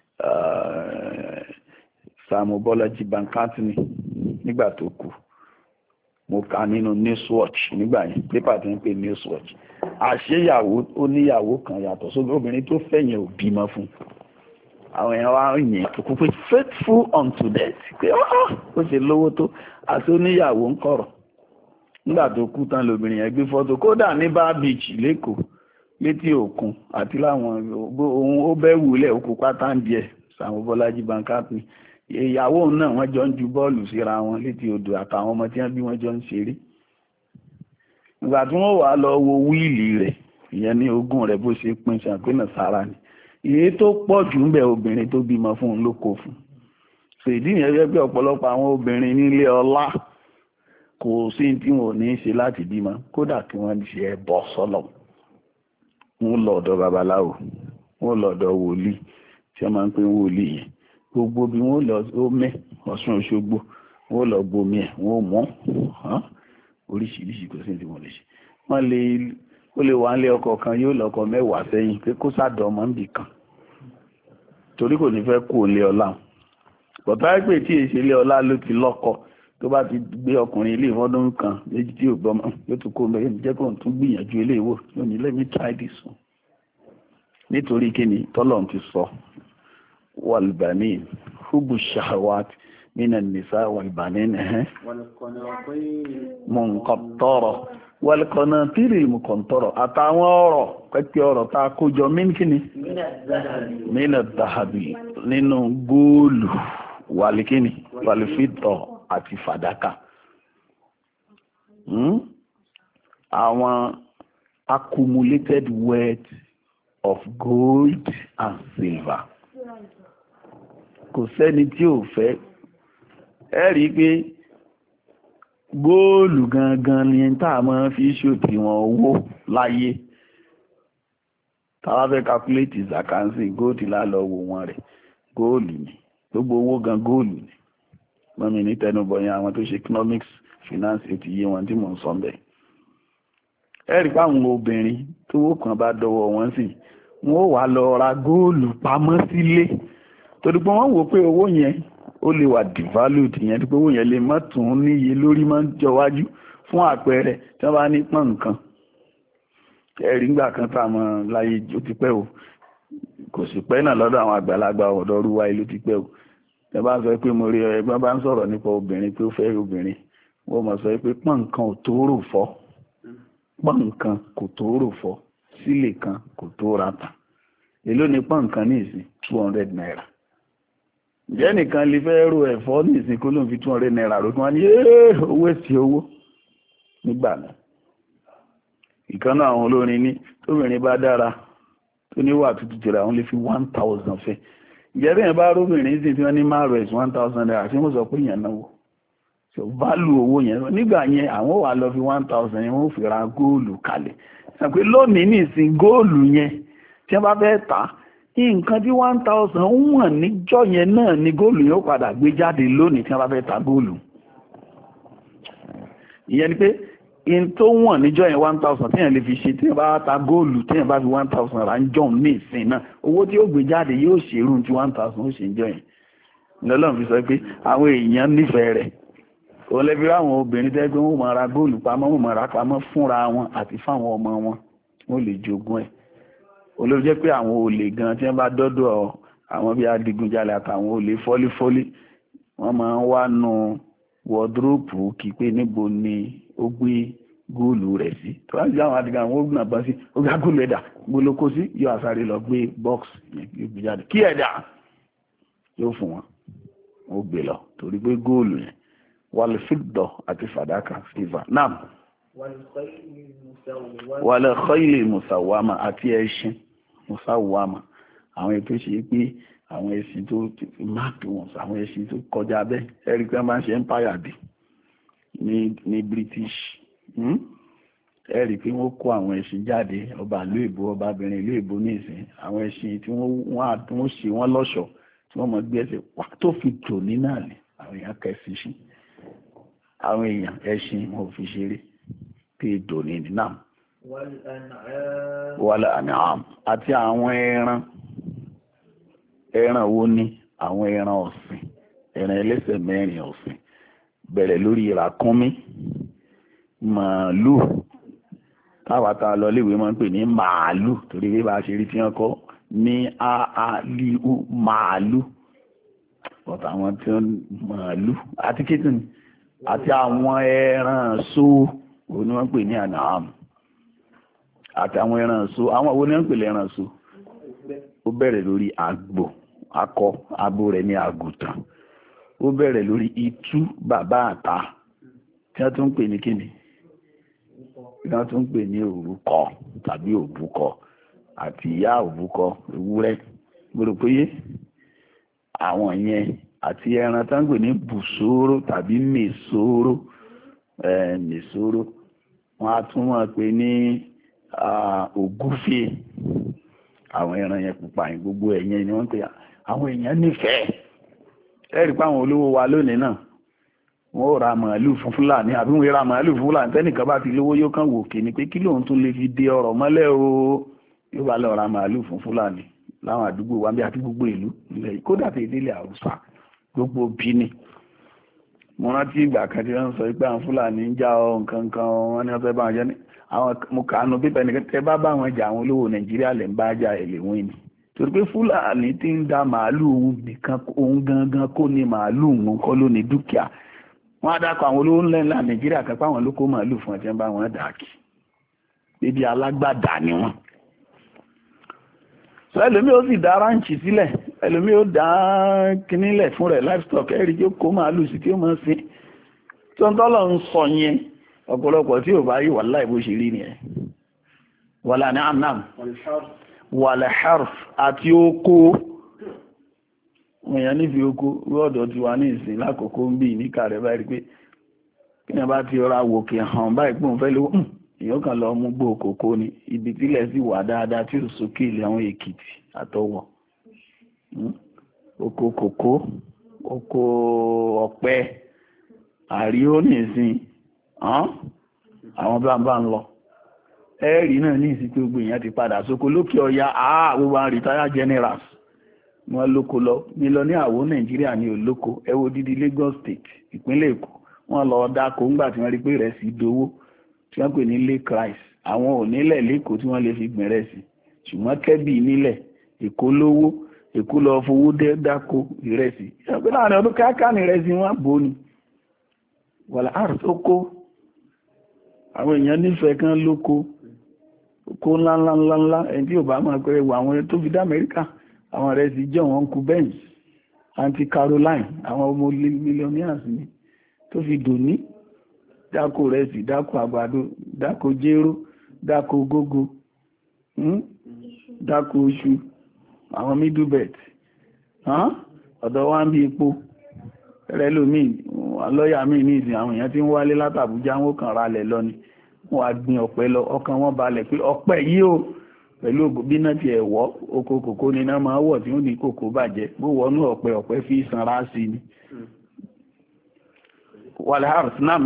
Speaker 1: Sàámú Bọ́lájí Bankantini nígbà tó kù mo kà nínú Newswatch nígbà yẹn pépà tí ń pè Newswatch àṣeyàwó ó níyàwó kan yàtọ̀ sóbi obìnrin tó fẹ̀yìn ò bímọ fún àwọn èèyàn wá ń yìn kókó pé faithful unto death pé ó ṣe lówó tó àti oníyàwó ń kọ̀rọ̀ nígbà tó kú tán lóbìnrin yẹn gbé fọ́tò kódà ní Bar Beach lẹ́kọ̀ọ́ létí òkun àti láwọn ohun ó bẹ́ wulẹ̀ òkú pátá ń díẹ̀ Sàámú Bọ́lájí Bankantini ìyàwó náà wọ́n jọ ń ju bọ́ọ̀lù síra wọn létí odò àtàwọn ọmọ tí wọ́n bí wọ́n jọ ń ṣeré ìgbà tí wọ́n wà lọ wo wíìlì rẹ̀ ìyẹn ní ogún rẹ̀ bó ṣe pín ṣàpínà sára ni èyí tó pọ̀ jù ń bẹ obìnrin tó bímọ fún un ló kó fún so ìdí nìyẹn jẹ́ pé ọ̀pọ̀lọpọ̀ àwọn obìnrin nílé ọlá kò sí tí wọn ò ní í ṣe láti bímọ kódà kí wọ́n ṣe ẹbọ sọ́lọ̀ wọn lọ ọ̀dọ̀ babaláwo wọn lọ ọ̀dọ̀ wòlíì tí wọ́n máa ń pè wòlíì yẹn gbogbo bí wọ́n lọ ó mẹ́ Ọ̀ṣun Òṣogbo wọ́n lọ gbomi ẹ̀ wọ́n mọ́ oríṣiríṣi kò sí tí wọ́n lè ṣe wọ́n lè ó lè wà ń lé ọkọ kan yóò lọ́kọ mẹ́wàá sẹ́yìn pé kó sàdọ̀ ọmọ níbì kan torí kò ní fẹ́ kú òun lé ọlá bọ̀tá pé tí èsì ilé ọlá ló ti lọ́kọ tó bá ti gbé ọkùnrin ilé ìfọ́dún kan méjì tí ò gbọ́mọ yóò tún kó mẹ́rin jẹ́ kó tún gbìyànjú ilé ìwò yóò ní let me try this one nítorí kíni tọ́lọ̀ ti sọ والبنين حب الشهوات من النساء والبنين منقطرة والقناطير المقنطرة àtàwọn ọrọ̀ pẹ́pẹ́ ọrọ̀ tá a kó jọ mínkìní من الذهب nínú góòlù wàlíkìní wàlífìtọ̀ àti fàdákà àwọn accumulated wealth of gold and silver kò sẹ́ni tí ò fẹ́ ẹ rí i pé góòlù gangan ni tá a máa fi ṣòdiwọ̀n owó láyé táwa fẹ́ calculate zakansi góòlù lálọ́wọ́ wọn rẹ̀ góòlù ni gbogbo owó gan góòlù ni mọ́mí ní tẹnubọ̀ yẹn àwọn tó ṣe economics finance ètò iye wọn tí mò ń sọ bẹ́ẹ̀ ẹ rí i pé àwọn obìnrin tówó kan bá dọwọ́ wọn sí wọn ò wá lọ ra góòlù pamọ́ sílé torí pé wọ́n wò pé owó yẹn ó lè wà devalued yẹn tí pé owó yẹn lè má tún níye lórí máa ń jọ wájú fún àpẹẹrẹ tí wọ́n bá ní pọ́n nǹkan ẹ̀rí ńgbà kan tá a mọ̀ láyé ó ti pẹ́ o kò sì pẹ́ náà lọ́dọ̀ àwọn àgbàlagbà ọ̀dọ́ rúwa ìlú ti pẹ́ o ẹ bá sọ pé mo rí ẹgbẹ́ bá ń sọ̀rọ̀ nípa obìnrin pé ó fẹ́ obìnrin wọ́n mọ̀ sọ pé pọ́n nǹkan ò tó rò fọ́ pọ́n nǹkan kò tó rò fọ́ sílè kan kò tó ra tà èló ni pọ́n nǹkan ní ìsìn two hundred naira ǹjẹ́ nìkan lè fẹ́ ro ẹ̀fọ́ ní ìsìn kó ló ń fi two hundred naira ro kí wọ́n ní owó èsì owó nígbà náà ìkan náà àwọn olórin ní tóbìnrin bá dára tó níwà tútù jẹrà àwọn lè fi one thousand fẹ́ ǹjẹ́ bí yẹn bá róbìnrin sí tí wọ́n ní márùn ẹ̀sùn one thousand naira tí wọ́n sọ pé yẹn náwó so value owó yẹn nígbà yẹn àwọn wà lọ fi one thousand yẹn wọ́n fi ra góòlù kalẹ̀ sọ pé lónìí ní ìsìn góòlù yẹn tí wọ́n bá fẹ́ tà á nǹkan tí one thousand ń wọ̀n níjọ́ yẹn náà ni góòlù yóò padà gbé jáde lónìí tí wọ́n bá fẹ́ ta góòlù ìyẹn ni pé in tó wọ̀n níjọ́ yẹn one thousand téèyàn lè fi ṣe téèyàn bá ta góòlù téèyàn bá fi one thousand rà ń jọ̀ ní ìsìn náà owó tí ó gbé jáde yóò ṣèrú tí one thousand ó ṣe ń jọ yẹn lọ́lọ́run fi sọ pé àwọn èèyàn nífẹ̀ẹ́ rẹ̀ òun lè fi ráwọn obìnrin tẹ́ pé wọ́n máa ra góòlù pamọ́ wọ́n máa ra pamọ́ fúnra wọn àti fáwọn ọmọ wọn wọ́n lè jogún ẹ̀ olóòjẹ́ jẹ́ pé àwọn olè gan tí wọ́n bá dọ́dọ̀ àwọn bíi adigunjalè àtàwọn olè fọ́lífọ́lí wọ́n máa ń wá nu wọ́dúrópù kí pé níbo ni ó gbé góòlù rẹ̀ sí tó wá sí àwọn adigun àwọn ogun àbá sí ó gbá góòlù ẹ̀dà gbólókó sí yóò àsáré lọ gbé bọ́ọ̀sì yẹn gbé jáde kí ẹ̀dà yóò fún wọn ó gbé lọ torí pé góòlù yẹn wàlẹ̀ fídọ̀ àti fàdákà silver nam wàlẹ̀ khayli musawama àti ẹṣin musawama àwọn ètò ṣe pé àwọn ẹṣin tó máàkì wọn àwọn ẹṣin tó kọjá bẹ́ẹ̀ ẹ̀rí pé wọ́n máa ń ṣe empire day ní ní British ẹ̀rí pé wọ́n kó àwọn ẹṣin jáde ọba ìlú èbó ọbabìnrin ìlú èbó ní ìsìn àwọn ẹṣin tí wọ́n ṣe wọ́n lọ́ṣọ̀ọ́ tí wọ́n mọ̀ gbé ẹsẹ̀ wá tó fi tò ní náà ni àwọn èèyàn kẹsì sí àwọn èèyàn ẹṣin wọn ò fi ṣeré pé ètò ní ní náà wàlẹ̀ àníàm àti àwọn ẹran ẹran wo ni àwọn ẹran ọ̀sìn ẹran ẹlẹ́sẹ̀ mẹ́rin ọ̀sìn bẹ̀rẹ̀ lórí ìràkúnmí màálù táwàtà lọ léwé máa ń pè ní màálù torí bí bá ṣe rí tí wọ́n kọ́ ní àálíú màálù ọ̀tà àwọn tí wọ́n màálù àti kìtìnì àti àwọn ẹran so òun ni wọ́n pè ní ànàám àti àwọn ẹran so àwọn òun ni wọ́n pè ní ẹran so ó bẹ̀rẹ̀ lórí àgbò akọ abo rẹ̀ ní àgùntàn ó bẹ̀rẹ̀ lórí itú bàbá àta tí wọ́n tún ń pè ní kíni tí wọ́n tún ń pè ní òrúkọ tàbí òbúkọ àti ìyá òbúkọ ewúrẹ́ gbọ́dọ̀ péye àwọn yẹn àti ẹran tó ń pè ní bùsóró tàbí mèsóró mèsóró wọ́n á tún wọ́n pè ní ògúfe àwọn ẹran yẹn pupa yẹn gbogbo ẹ̀yẹn ni wọ́n pè àwọn èèyàn nífẹ̀ẹ́ ẹ̀rí pé àwọn olówó wa lónìí náà wọ́n ò ra màálù fún fúlàní àbí wọ́n ra màálù fún fúlàní tẹ́nìkan bá ti lówó yóò kàn wò kí ni pé kí lóun tún lè fi dé ọ̀rọ̀ mọ́lẹ̀ o yóò bá lọ ra màálù fún fúlàní láwọn àdúgbò wa bí àti gbogbo ìlú ilẹ̀ kódà tí ìdílé àwùsá gbogbo bí ni mo rántí ìgbà kan tí wọ́n sọ pé àwọn fúlàní ń já ọ nǹkan kan wọ́n ní wọ́n fẹ́ bá wọn jẹ́ ní àwọn mo kàánú pípẹ́ nìkan tẹ́ bá bá wọn jà àwọn olówó nàìjíríà lè ń bá jà ẹ̀ lè wọ́n ni torí pé fúlàní tí ń da màálù òun nìkan òun gangan kó ní màálù òun kọ́ ló ní dúkìá wọ́n á dákọ̀ àwọn olówó ńlẹ̀ ńlá nàìjíríà kan pé àwọn ló kó màálù fún ọjọ́ bá wọn dà kí bíbí alágbàdà ni wọ́n. sọ ẹlòmíì ó sì dá ráǹchì sílẹ̀ ẹlòmíì ó dá kínílẹ̀ fún rẹ̀ livestock ẹ̀rí tí ó kó màálù sí tí ó máa sin tó ń tọ́lọ̀ ń sọ yẹn ọ̀pọ̀lọpọ̀ tí ò bá rí wà láì bó ṣe rí nìyẹn wàlà ní amnam wàlà harf àti oko èèyàn nífi oko rọ́ọ̀dọ̀ ti wà ní ìsìn lákòókò ń bí ní kàrẹ́ báyìí pé kí ni bá ti ọ̀rọ̀ àwòkè hàn báyìí pé òun fẹ́ lówó èèyàn kan lọ mú gbó kòkó ni ibi tílẹ̀ sì wà dáadáa tí ò sókè ilé àwọn èkìtì àtọwọ̀ oko kòkó oko ọ̀pẹ àríó ní ìsìn àwọn bá ń bá ń lọ ẹ̀rí náà ní ìsìn pé gbogbo èèyàn ti padà sóko lókè ọya àá gbogbo àwọn retired generals wọ́n lóko lọ ní lọ ní àwọ̀ nàìjíríà ní olóko ẹ wo dídí Lagos State ìpínlẹ̀ Èkó wọ́n lọ dáko ńgbà tí wọ́n rí pé ìrẹsì dowó tí wọ́n pè ní lake rice àwọn ò nílẹ̀ lẹ́kọ̀ọ́ tí wọ́n lè fi gbìn rẹsì ṣùgbọ́n Kẹ́bì nílẹ̀ Èkó lówó Èkó lọ fowó dáko ìrẹsì ìṣàpẹ́ láàrin ọdún káàkà ní ìrẹsì wọn bò ní wàlá àrùn tó kó àwọn èèyàn nífẹ̀ẹ́ kan lóko kó ńláńláńláńlá ẹni tí ò bá máa pẹ́ wọ àwọn tó fi dá Amẹ́ríkà àwọn rẹ̀ sì jẹ́ wọn kú Benz anti Caroline àwọn ọmọ millionaires ni tó fi dòní dáko rẹ̀ sì dáko àgbàdo dáko jéró dáko gógó dáko oṣù àwọn middle belt ọ̀dọ̀ wa ń bí epo rẹ̀ lómi lọ́ọ̀yà míì ní ìsìn àwọn èèyàn tí ń wálé látàbújá wọn kàn ra lẹ̀ lọ ni wọ́n á gbin ọ̀pẹ lọ ọkàn wọn balẹ̀ pé ọ̀pẹ yìí o pẹ̀lú bí náà ti ẹ̀wọ́ oko kòkó ni náà máa wọ̀ tí ó ní kòkó bàjẹ́ bó wọnú ọ̀pẹ ọ̀pẹ fi sanra sí ni والحرث نعم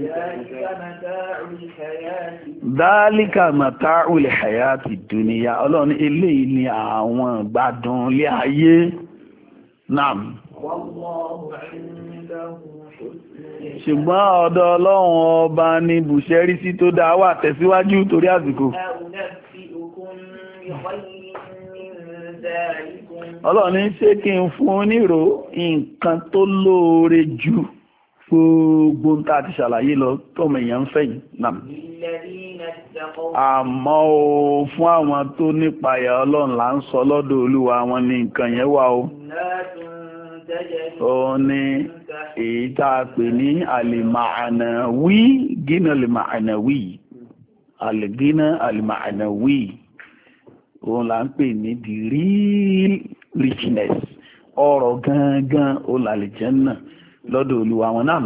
Speaker 3: ذلك
Speaker 1: ذلك
Speaker 3: متاع الحياة
Speaker 1: متاع الحياة الدنيا ọlọ́run eléyìí ni àwọn gbádùn ilé ayé naam
Speaker 3: والله عنده حسن
Speaker 1: ṣùgbọ́n ọ̀dọ̀ ọlọ́run ọba ní bùṣẹ́rí sí tó dá wà tẹ̀síwájú torí àsìkò
Speaker 3: أنبئكم بخير من ذلكم
Speaker 1: ọlọ́run ní ṣé kí n fún un nírò nǹkan tó lóore jù gbogbo tá a ti ṣàlàyé lọ tọ́mọ èèyàn ń fẹ̀yìn náà
Speaker 3: للذين اتقوا
Speaker 1: àmọ́ o fún àwọn tó nípayà ọlọ́run là ń sọ lọ́dọ̀ olúwa wọn ní nǹkan yẹn wà o
Speaker 3: جنات تجري
Speaker 1: ó ní èyí tá a pè ní àlìmàànàwí gínà àlìmàànàwí àlìgínà àlìmàànàwí òun là ń pè ní the real richness ọrọ̀ gangan ó làlìjẹ́nnà lọ́dọ̀ olúwa wọn náà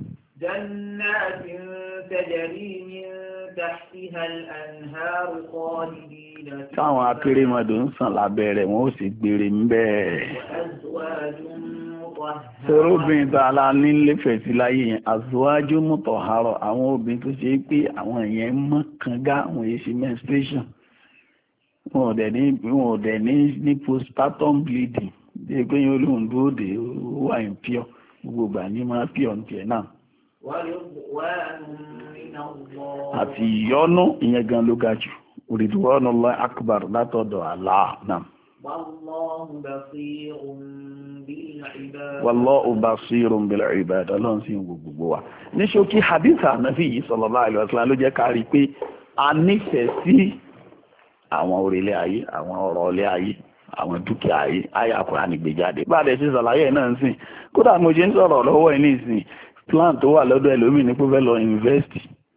Speaker 3: جنات تجري من تحتها الأنهار خالدين فيها
Speaker 1: táwọn akérèmọdò ń sàn lábẹ́ rẹ̀ wọ́n ó sì gbére ń bẹ́ẹ̀.
Speaker 3: وأزواج مطهرة
Speaker 1: sọ̀rọ̀ obìnrin tó ala nílẹ̀fẹ̀ sí láyé yẹn azuwájú mutahhara àwọn obìnrin tó ṣe pé àwọn yẹn mọ́ kànga àwọn yẹn ṣe menstruation wọn ò dẹ̀ ní wọn ò dẹ̀ ní ní postpartum bleeding bí pé yẹn olóhùn dúró dé ó wà impure gbogbo ìgbà ní máa pure ní tiẹ̀ náà
Speaker 3: ورضوان من الله
Speaker 1: àti ìyọ́nú ìyẹn gan ló ga jù ridwanullahi akbar látọ̀dọ̀ Allah náà.
Speaker 3: والله بصير بالعباد
Speaker 1: wallahu basirun bil ibad ọlọ́run sí wo gbogbo wa ní ṣókí hadith ànábì yìí sallallahu alaihi wasallam ló jẹ́ ká rí pé a nífẹ̀ẹ́ sí àwọn orílẹ̀ ayé àwọn ọ̀rọ̀ ọlẹ́ ayé àwọn dúkìá ayé ayé Kùránì gbé jáde bá dẹ̀ sí sàlàyé náà ń sìn kódà mo ṣe ń sọ̀rọ̀ lọ́wọ́ ẹ̀ ní ìsìn plan tó wà lọ́dọ̀ ẹlòmíì ní pé fẹ́ lọ invest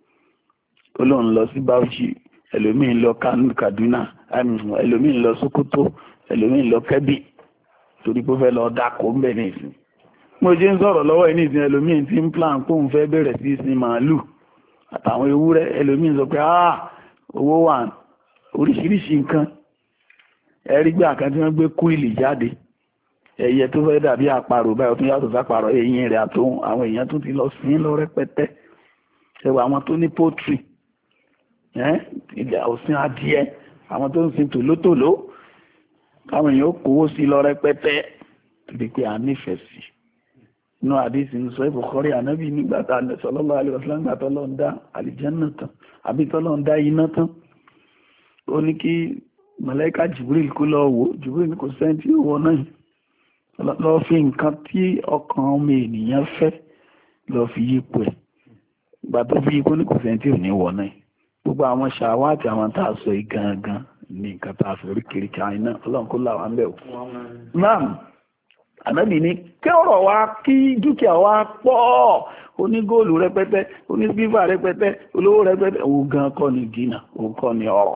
Speaker 1: ó lóun lọ sí Bauchi ẹlòmíì lọ Kaduna ẹlòmíì lọ Sokoto ẹlòmíì lọ Kebbi torí pé fẹ́ lọ dákò ń bẹ̀ ní ìsìn mo ṣe ń sọ̀rọ̀ lọ́wọ́ ẹ̀ ní ìsìn ẹlòmíì tí ń plan kóun fẹ́ bẹ̀rẹ̀ sí sin màálù àtàwọn ewúrẹ́ ẹlòmíì sọ pé ah owó wà oríṣiríṣi nǹkan ẹ̀rí gbé àkàn tí wọ́n gbé kúìlì jáde ẹyẹ tó fẹ́ dàbí àparò báyìí tún yàtọ̀ sáparò eyín rẹ̀ àtòun àwọn èèyàn tún ti lọ sí lọ rẹpẹtẹ ẹwà àwọn tó ní pọ́tírì ilẹ̀ òsín adìẹ àwọn tó ń sin tòlótòló káwọn èèyàn ó kówó sí lọ rẹpẹtẹ torí pé a nífẹ̀ẹ́ sí inú àdìsí ń sọ Bukhari ànábì nígbà tá a sallallahu alaihi wasallam nígbà tó lọ ń dá àlìjẹ́nnà tán àbí tó lọ ń dá iná tán ó ní kí màláíkà Jibril kó lọ wò Jibril kò sẹ́ńtì ìwọ náà lọ fi nǹkan tí ọkàn ọmọ ènìyàn fẹ́ lọ fi yípo ẹ̀ ìgbà tó fi yípo ní kò sẹ́ńtì ò ní wọ̀ náà gbogbo àwọn ṣàwátì àwọn tá a sọ yìí gangan ní nǹkan tá a fi orí kiri China ọlọ́run kó là wá ń bẹ̀ wò. náà ànábì ní kí ọ̀rọ̀ wa kí dúkìá wa pọ̀ onígóòlù rẹpẹtẹ onísílífà rẹpẹtẹ olówó rẹpẹtẹ òun gan kọ́ ni gínà òun kọ́ ni ọ̀rọ̀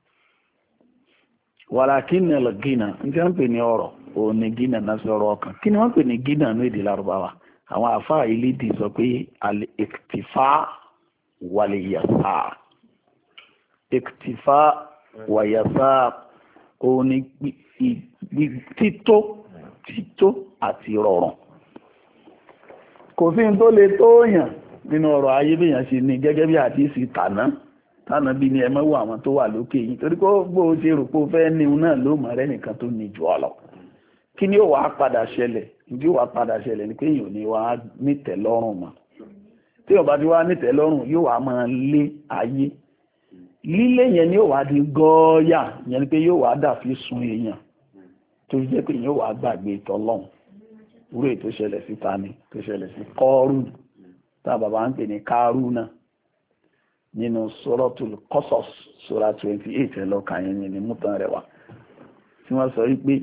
Speaker 1: wàlàkínà lọ gínà ní tí wọ́n pè ní ọ̀rọ̀ òun ni gínà náà sọ̀rọ̀ ọkàn kí ni wọ́n pè ní gínà ní èdè lárúbáwá àwọn àfáà ilé dì sọ pé al-iktifa wal-yasa iktifa wal-yasa òun ni tító tító àti rọrùn kò sí tó lè tóyàn nínú ọ̀rọ̀ ayé bí èèyàn ṣe ní gẹ́gẹ́ bí àdìsí tàná tàná bí ni ẹ mẹ́wọ́ àwọn tó wà lókè yìí torí kó gbó ṣe rò pé ó fẹ́ ní un náà ló mọ̀ rẹ́ nìkan tó ní jù ọ lọ kí ni ó wàá padà ṣẹlẹ̀ ìdí ó wàá padà ṣẹlẹ̀ ni pé èèyàn ò ní wàá nítẹ̀ lọ́rùn mọ́ tí ó bá ti wá nítẹ̀ lọ́rùn yóò wàá máa lé ayé lílé yẹn ni ó wàá di gọ́ọ́yà yẹn ni pé yóò wàá dà fi sun èèyàn tó jẹ́ pé èèyàn wàá gbàgbé tọ́lọ́hún wúrò tó ṣẹlẹ̀ sí tani tó ṣẹlẹ̀ sí kọ́ọ̀rù tá bàbá ń pè ní kárù náà nínú Suratul Qasas sura twenty eight ẹ̀ lọ́ka yẹn ní mútan rẹ̀ wá tí wọ́n sọ wípé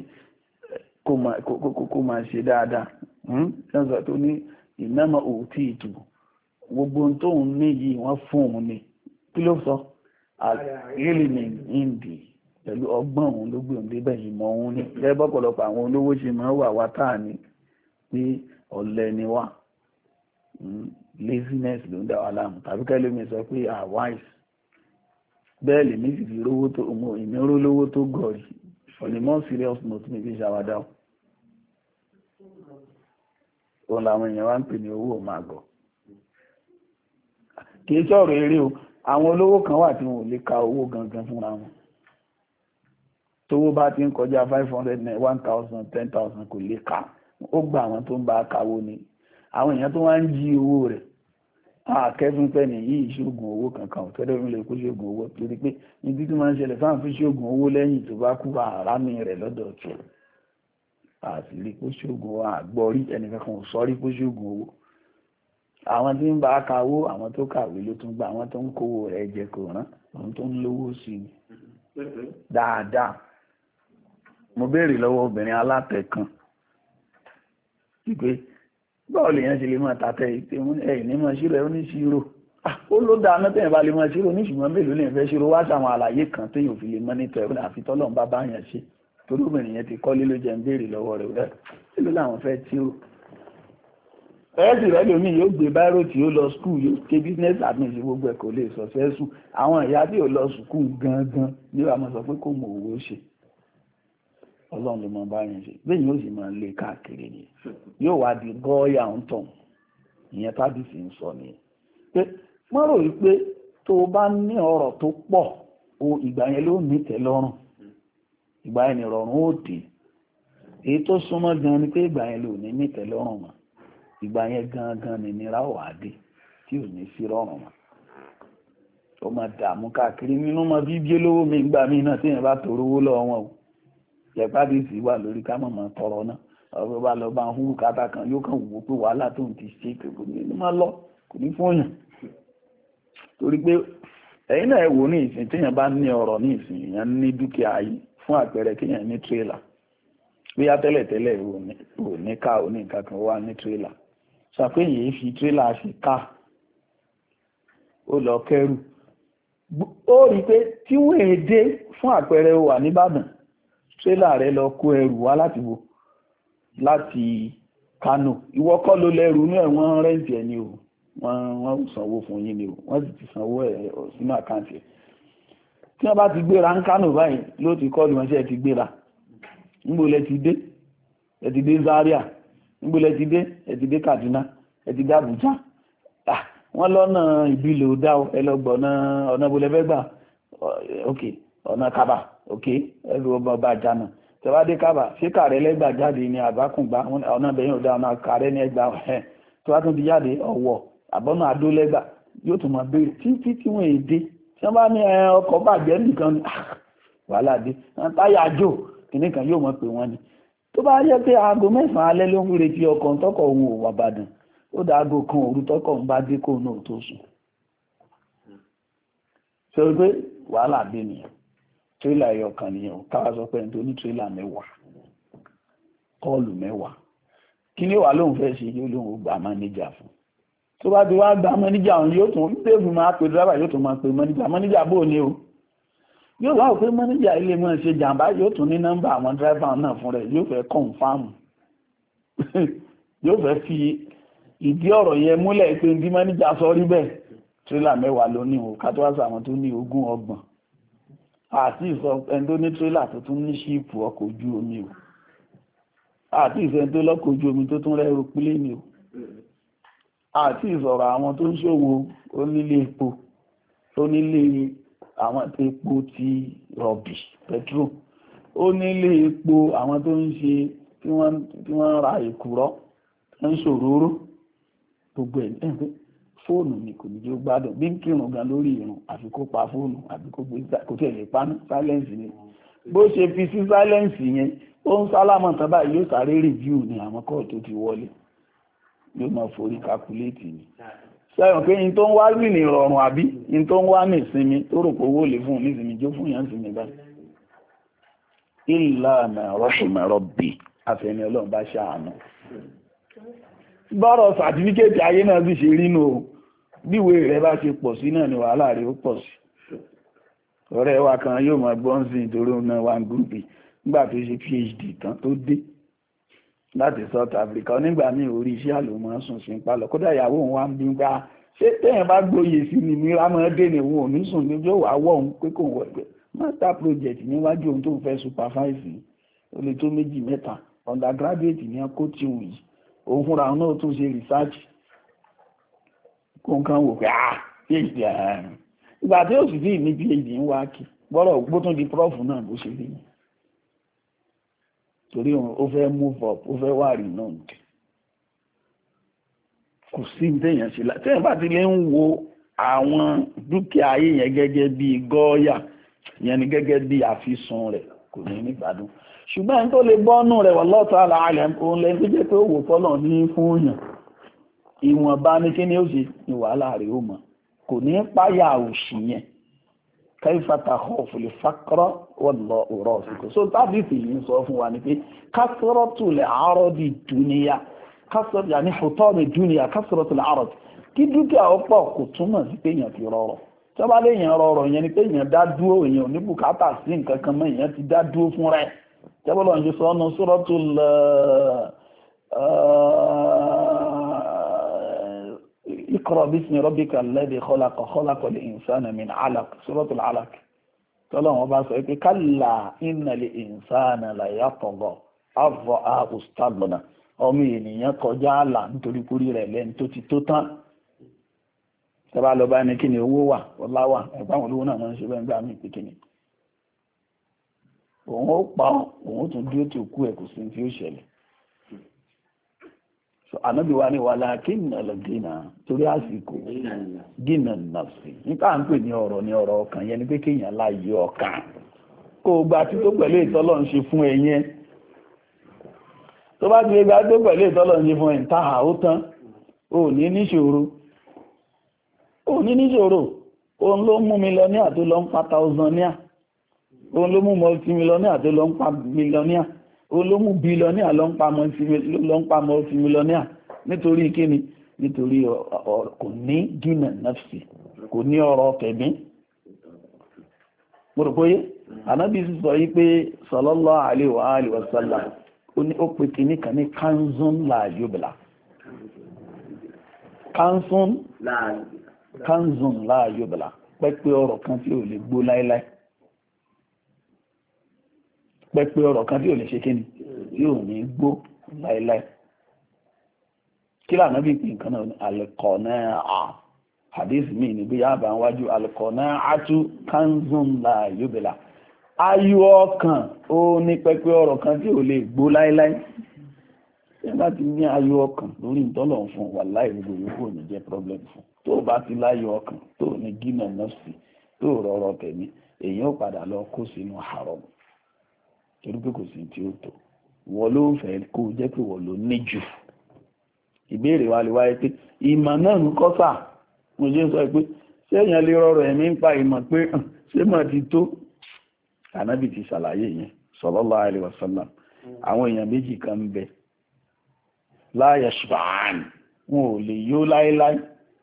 Speaker 1: kó máa ṣe dáadáa wọ́n sọ tó ní innama utitu gbogbo tóun ní yìí wọ́n fún òun ní kí ló sọ al-ilmi indi pẹ̀lú ọgbọ́n òun ló gbé òun débẹ̀ ìmọ̀ òun ní gẹ́gẹ́ bọ́pọ̀lọpọ̀ àwọn olówó ṣe máa wà wá táà ní pé ọ̀lẹ ni wá laziness ló ń dá wa láàmú tàbí kẹ́lómi sọ pé ah wise bẹ́ẹ̀ lèmi sì fi rówó tó mọ ìmíró lówó tó gọ̀ọ̀rì on a more serious note mi fi ṣàwádà òun làwọn èèyàn wá ń pè ní owó màgọ̀ kì í sọ̀rọ̀ eré o àwọn olówó kan wà tí wọn ò lè ka owó gangan fúnra wọn tówó bá ti ń kọjá five hundred naira one thousand ten thousand kò lè ka ó gba àwọn tó ń bá kawó ni àwọn èèyàn tó wá ń jí owó rẹ̀ àkẹ́fún pẹ́ni yìí ìṣògùn owó kankan ò tẹ́lẹ̀ orílẹ̀ kó ṣògùn owó torí pé ibi tí máa ń ṣẹlẹ̀ fáwọn fi ṣògùn owó lẹ́yìn tó bá kú àrámì rẹ̀ lọ́dọ̀ tiẹ̀ àṣírí kó ṣògùn àgbọ̀rí ẹnìkan kan ò sọ́rí kó ṣògùn owó àwọn tí ń bá kawó àwọn tó kàwé ló tún gba àwọn tó ń kówó rẹ̀ jẹ kò rán àwọn tó ń lówó sí i dáadáa mo béèrè lọ́wọ́ obìnrin alátẹ̀ kan wípé báwo lèèyàn ṣe lè máa tàtẹ́ ìpé ẹ̀yìn ní mọ̀ ṣírò ẹ̀ ó ní ṣírò ó ló dáa náà tẹ̀yìn bá lè mọ̀ ṣírò ní ṣùgbọ́n mélòó lè fẹ́ ṣírò wá sáwọn àlàyé kan téèyàn fi lè mọ́ nítorí ẹ̀rọ àfi tọ́lọ́run bá báyàn ṣe torí obìnrin yẹn ti kọ́lé ló jẹ́ ń béèrè lọ́wọ́ rẹ̀ rẹ̀ kí ló láwọn fẹ́ ṣírò ẹ̀ẹ́dì rẹ̀ lómi yóò gbé báírò tí ó lọ skul yóò ké business admin ṣe gbogbo ẹ̀ kò lè sọ sẹ́sùn àwọn ìyá tí ò lọ skul gangan ní wàá máa sọ pé kò mọ owó ṣe ọlọ́run ló mọ báyẹn ṣe bẹ́ẹ̀ yóò sì máa lé káàkiri ni yóò wá di gọ́ọ̀yà ń tàn ìyẹn tábí sì ń sọ nìyẹn pé wọ́n rò wípé tó o bá ní ọ̀rọ̀ tó pọ̀ o ìgbà yẹn ló ní tẹ́lọ́rùn ìgbà yẹn nìrọ̀rùn ó dé èyí tó súnmọ́ gan ni pé ìgbà yẹn ló ní ní tẹ́lọ́rùn mọ́ ìgbà yẹn gangan ni nira wà á dé tí ò ní sí rọrùn mọ́ ó máa dààmú káàkiri nínú mọ bíbí olówó mi gbà mí náà téèyàn bá tòrò owó lọ́wọ́ wọn o jẹ̀pádì sì wà lórí ká mọ̀mọ́ tọrọ náà ọ̀rọ̀ bá lọ bá ń hú kátà kan yóò kàn wò pé wàhálà tó ń ti ṣe kò ní máa lọ kò ní fún òyàn torí pé ẹ̀yin náà wò ní ìsìn téèyàn bá ní ọ̀rọ̀ ní ìsìn èèyàn ní dúkìá yìí fún àpẹẹrẹ kéèyàn ní tírélà bóyá tẹ́lẹ̀tẹ́lẹ̀ ò ní ká ò ní nǹkan kan wá ní tírélà ṣàpéyìn yìí fi tírélà ṣe ká ó lọ kẹrù ó rí i pé tí wọ́n èdè fún àpẹẹrẹ wà nìbàdàn tírélà rẹ lọ kó ẹrù wá láti wo láti Kánò ìwọ kọ́ ló lẹ́rù ní ẹ̀wọ̀n rẹ́ǹtì ẹ̀ ni o wọ́n wọ́n sanwó fún yín ni o wọ́n sì ti sanwó ẹ̀ sínú àkáǹtì ẹ̀ tí wọ́n bá ti gbéra ń Kánò báyìí ló ti kọ́ lùmọ́sí ẹ̀ ti gbéra níbo lẹ ti dé ẹ ti dé Zaria níbo lẹ ti dé ẹ ti dé Kaduna ẹ ti dé Abuja wọ́n lọ́nà ìbílẹ̀ òdá ẹ lọ gbọ́ ọ̀nà ìbólẹ́fẹ́ gbà ok ọ̀nà Kaba ok ẹrù ọba ọba àjànà tẹwádé Kaba ṣé kàrẹ́ lẹ́gbà jáde ní àbákùngbà ọ̀nà bẹ̀yìn ọ̀dà ọ̀nà kàrẹ́ ní ẹgbà ẹ̀ tó wá tún ti jáde ọ̀wọ̀ àbọ̀nà àdó lẹ́gbà yóò tún máa béèrè títí tí wọ́n èdè tí wọ́n bá ní ọkọ̀ bàjẹ́ nìkan ni wàhálà dé táyà jò kìnnì kan yóò mọ̀ pé wọ́n ni tó bá yẹ pé aago mẹ́sàn-án alẹ́ ló ń retí ọkọ̀ tọkọ̀ òun ò wà bàdàn ó dá aago kan òru tọkọ̀ ń bá dé kó náà tó sùn ṣe pé wàhálà dé nìyẹn tírélà ẹyọ kan nìyẹn ò káwá sọ pé ẹni tó ní tírélà mẹ́wàá kọ́ọ̀lù mẹ́wàá kí ni wàá lóun fẹ́ ṣe yóò lóun gba mánéjà fún tó bá ti wá gba mánéjà òun yóò tún tẹ́ẹ̀fù máa pe dírẹ́bà yóò tún máa pe mánéjà mánéjà bò ní o yóò wá pé mánéjà ilé mọ́ ṣe jàǹbá yóò tún ní nọ́mbà àwọn dírẹ́bà náà fún rẹ̀ yóò fẹ́ kọ̀ǹfàmù yóò fẹ́ fi ìdí ọ̀rọ̀ yẹn múlẹ̀ pé ní mánéjà sọ rí bẹ́ẹ̀ tírélà mẹ́wàá ló ní o ká tó wá sí àwọn tó ní ogún ọgbọ̀n àti ìsọ ẹni tó ní tírélà tó tún ní ṣíìpù ọkọ̀ ojú omi o àti ìsọ ẹni tó lọ́kọ̀ ojú omi tó tún rẹ́rù pílẹ̀nì o àti ìsọ̀rọ̀ àwọn tó ń ṣòwò onílé epo onílé àwọn epo ti rọ̀bì petrol onílé epo àwọn tó ń ṣe tí wọ́n ra èkùrọ́ ń ṣòróró gbogbo ẹ̀ fóònù ni kò ní jẹ́ gbádùn bí ń kírun gan lórí ìrun àfi kó pa fóònù àbí kó gbé kò tí ẹ̀ lè paná sáílẹ̀nsì ni bó ṣe fi sí sáílẹ̀nsì yẹn ó ń sálámọ̀ tán báyìí yóò sáré rìvíù ní àwọn kọ́ọ̀ tó ti wọlé yóò máa forí kakuléètì ni sẹ́yìn pé yín tó ń wá rí ní ìrọ̀rùn àbí yín tó ń wá ní ìsinmi tó rò pé owó lè fún un ní ìsinmi jó fún yẹn ìsinmi báyìí ìlànà rọ́ṣùmọ̀rọ̀ bì àfẹ́ni ọlọ́run bá ṣàánú gbọ́rọ̀ sàtífíkẹ́tì ayé náà sì ṣe rí nù o bíwé rẹ̀ bá ṣe pọ̀ sí náà ni wàhálà rẹ̀ ó pọ̀ sí ọ̀rẹ́ wa kan yóò máa gbọ́n sí nítorí òun náà wà ń gúrùpì nígbà tó ṣe phd tán tó dé láti South Africa nígbà míì orí iṣẹ́ àlòmọ́ sùn sí ń palọ̀ kódà ìyàwó òun wá ń bí gbá ṣé téèyàn bá gbóyè sí ni mìíràn máa dé ní òun ò ní sùn ní yóò wá wọ̀ òun pé kò wọ̀ ẹgbẹ́ master project níwájú òun tó ń fẹ́ supervise ó lè tó méjì mẹ́ta undergraduate ní ọkọ̀ tí òun yìí òun fúnra òun náà tún ṣe research kó nǹkan wò pé ah phd ààrùn ìgbà tí ó sì dì ní phd ń wá kí gbọ́dọ̀ gbó tún di prof náà bó ṣe rí yẹn torí ó fẹ́ move up ó fẹ́ wà renowned kò sí téèyàn ṣe láti téèyàn bá ti lè ń wo àwọn dúkìá ayé yẹn gẹ́gẹ́ bí gọ́ọ̀yà yẹn ni gẹ́gẹ́ bí àfisùn rẹ̀ kò ní nígbàdùn ṣùgbọ́n ẹni tó lè bọ́nù rẹ̀ wallahu ta'ala alam òun lẹ́ni tó jẹ́ pé ó wò fọ́lọ̀ ní fún yàn ìwọ̀nba ní kí ni ó ṣe ní wàhálà rẹ̀ ó mọ̀ kò ní páyà òṣì yẹn kayfa takhafu al-faqra wallahu rasiquh so tábí fi yìí sọ fún wa ni pé kasratul aradi dunya kásọ̀rọ̀ yà ní ṣòtọ́ọ̀mì dúnìyà kásọ̀rọ̀ tó láàrọ̀ kí dúkìá ọ̀pọ̀ kò túmọ̀ sí pé èèyàn ti rọrọ̀ tí wọ́n bá lè èèyàn rọrọ̀ yẹn ni pé èèyàn dá dúró èèyàn ní bùkátà sí nǹkan kan mọ́ èèyàn ti dá dúró fún rẹ̀ jẹ́bọ́lọ́ ń sọ ọ́nà suratul iqra bismi rabbika alladhi khalaqa khalaqal insana min alaq suratul alaq tọ́lọ́ wọn bá sọ pé kalla innal insana la yatgha an ra'ahu istaghna ọmọ ènìyàn kọjá àlà nítorí kúrí rẹ̀ lẹ́ni tó ti tó tán tẹ́bá lọ bá ní kí ni owó wà ọlá wà ẹ̀gbọ́n àwọn olówó náà máa ń ṣe bẹ́ẹ̀ gbà mí pé kí ni òun ó pa òun ó tún dúró tí ó kú ẹ̀ kò sí tí ó ṣẹlẹ̀ ànábì wa ní wàhálà kí ni ẹlẹ́gìnà torí àsìkò gínà nàfsì nípa ń pè ní ọ̀rọ̀ ní ọ̀rọ̀ ọkàn yẹn ni pé kéèyàn láàyè ọkàn kó o gba tító pẹ̀lú ìtọ́lọ́ ń ṣe fún ẹ yẹn tó bá ti gbá tó pẹ̀lú ìtọ́lọ̀ ní fún ìtahà ó tán ò ní níṣòro ò ní níṣòro òun ló mú mílíọ̀níà tó lọ ń pa tàùsàníà òun ló mú mọ́tímílíọ̀níà tó lọ ń pa mílíọ̀níà òun ló mú bílíọ̀níà lọ ń pa mọ́tímílíọ̀níà nítorí kíni nítorí kò ní gínà náfsì kò ní ọrọ̀ tẹ̀mí mo rò pé ànábì sọ yí pé sallallahu alaihi wa alihi wa sallam ó pè kìíní kan ní kanzun láàyòbìlà kanzun kanzun láàyòbìlà pẹ́pẹ́ ọ̀rọ̀ kan tí ò lè gbó láíláí pẹ́pẹ́ ọ̀rọ̀ kan tí ò lè ṣe kíni tí ò ní gbó láíláí kí lànà bí pín kan náà al-qana'a hadith mi ní bí yá bá ń wájú al-qana'atu kanzun láàyòbìlà ayọ̀ ọkàn ó ní pẹ́pẹ́ ọ̀rọ̀ kan tí ò lè gbó láíláí ẹ bá ti ní ayọ̀ ọkàn lórí ìtọ́lọ̀ fún wà láì gbogbo yòókù ní jẹ́ problem fún tó bá ti láyọ̀ ọkàn tó ní gínà nọ́ọ̀sì tó rọrọ tẹ̀mí èyàn ó padà lọ kó sínú haram torí pé kò sí tí ó tó wọ́n ló fẹ́ kó jẹ́ pé wọ́n ló ní jù ìbéèrè wa lè wáyé pé ìmọ̀ náà ń kọ́ sà mo ṣe ń sọ pé ṣé èèyàn lè rọrọ ẹ̀mí ń pa ìmọ̀ pé ṣé mọ̀ ti tó ànábì ti ṣàlàyé yẹn sallallahu alaihi wasallam àwọn èèyàn méjì kan ń bẹ la yashba'an wọn ò lè yó láíláí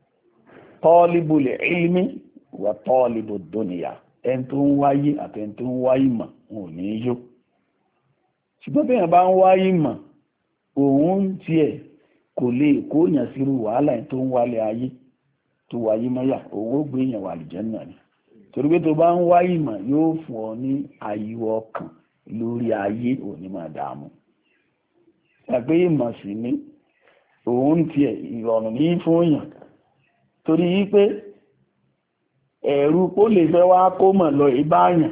Speaker 1: talibul ilmi wa talibud dunya ẹni tó ń wáyé àti ẹni tó ń wáyé mọ̀ wọn ò ní yó ṣùgbọ́n bí èèyàn bá ń wáyé mọ̀ òun tiẹ̀ kò lè kó yàn sírú wàhálà ẹni tó ń wálé ayé tó wáyé mọ́yà owó gbé yàn wà àlùjánnà ni torí pé tó bá ń wá ìmọ̀ yóò fún ọ ní ayọ̀ ọkàn lórí ayé òní máa dààmú ẹgbẹ́ ìmọ̀ sí ní òun tiẹ̀ ìrọ̀rùn ní fún èèyàn torí wípé ẹ̀rù kó lè fẹ́ wá kó mọ̀ lọ ìbáyàn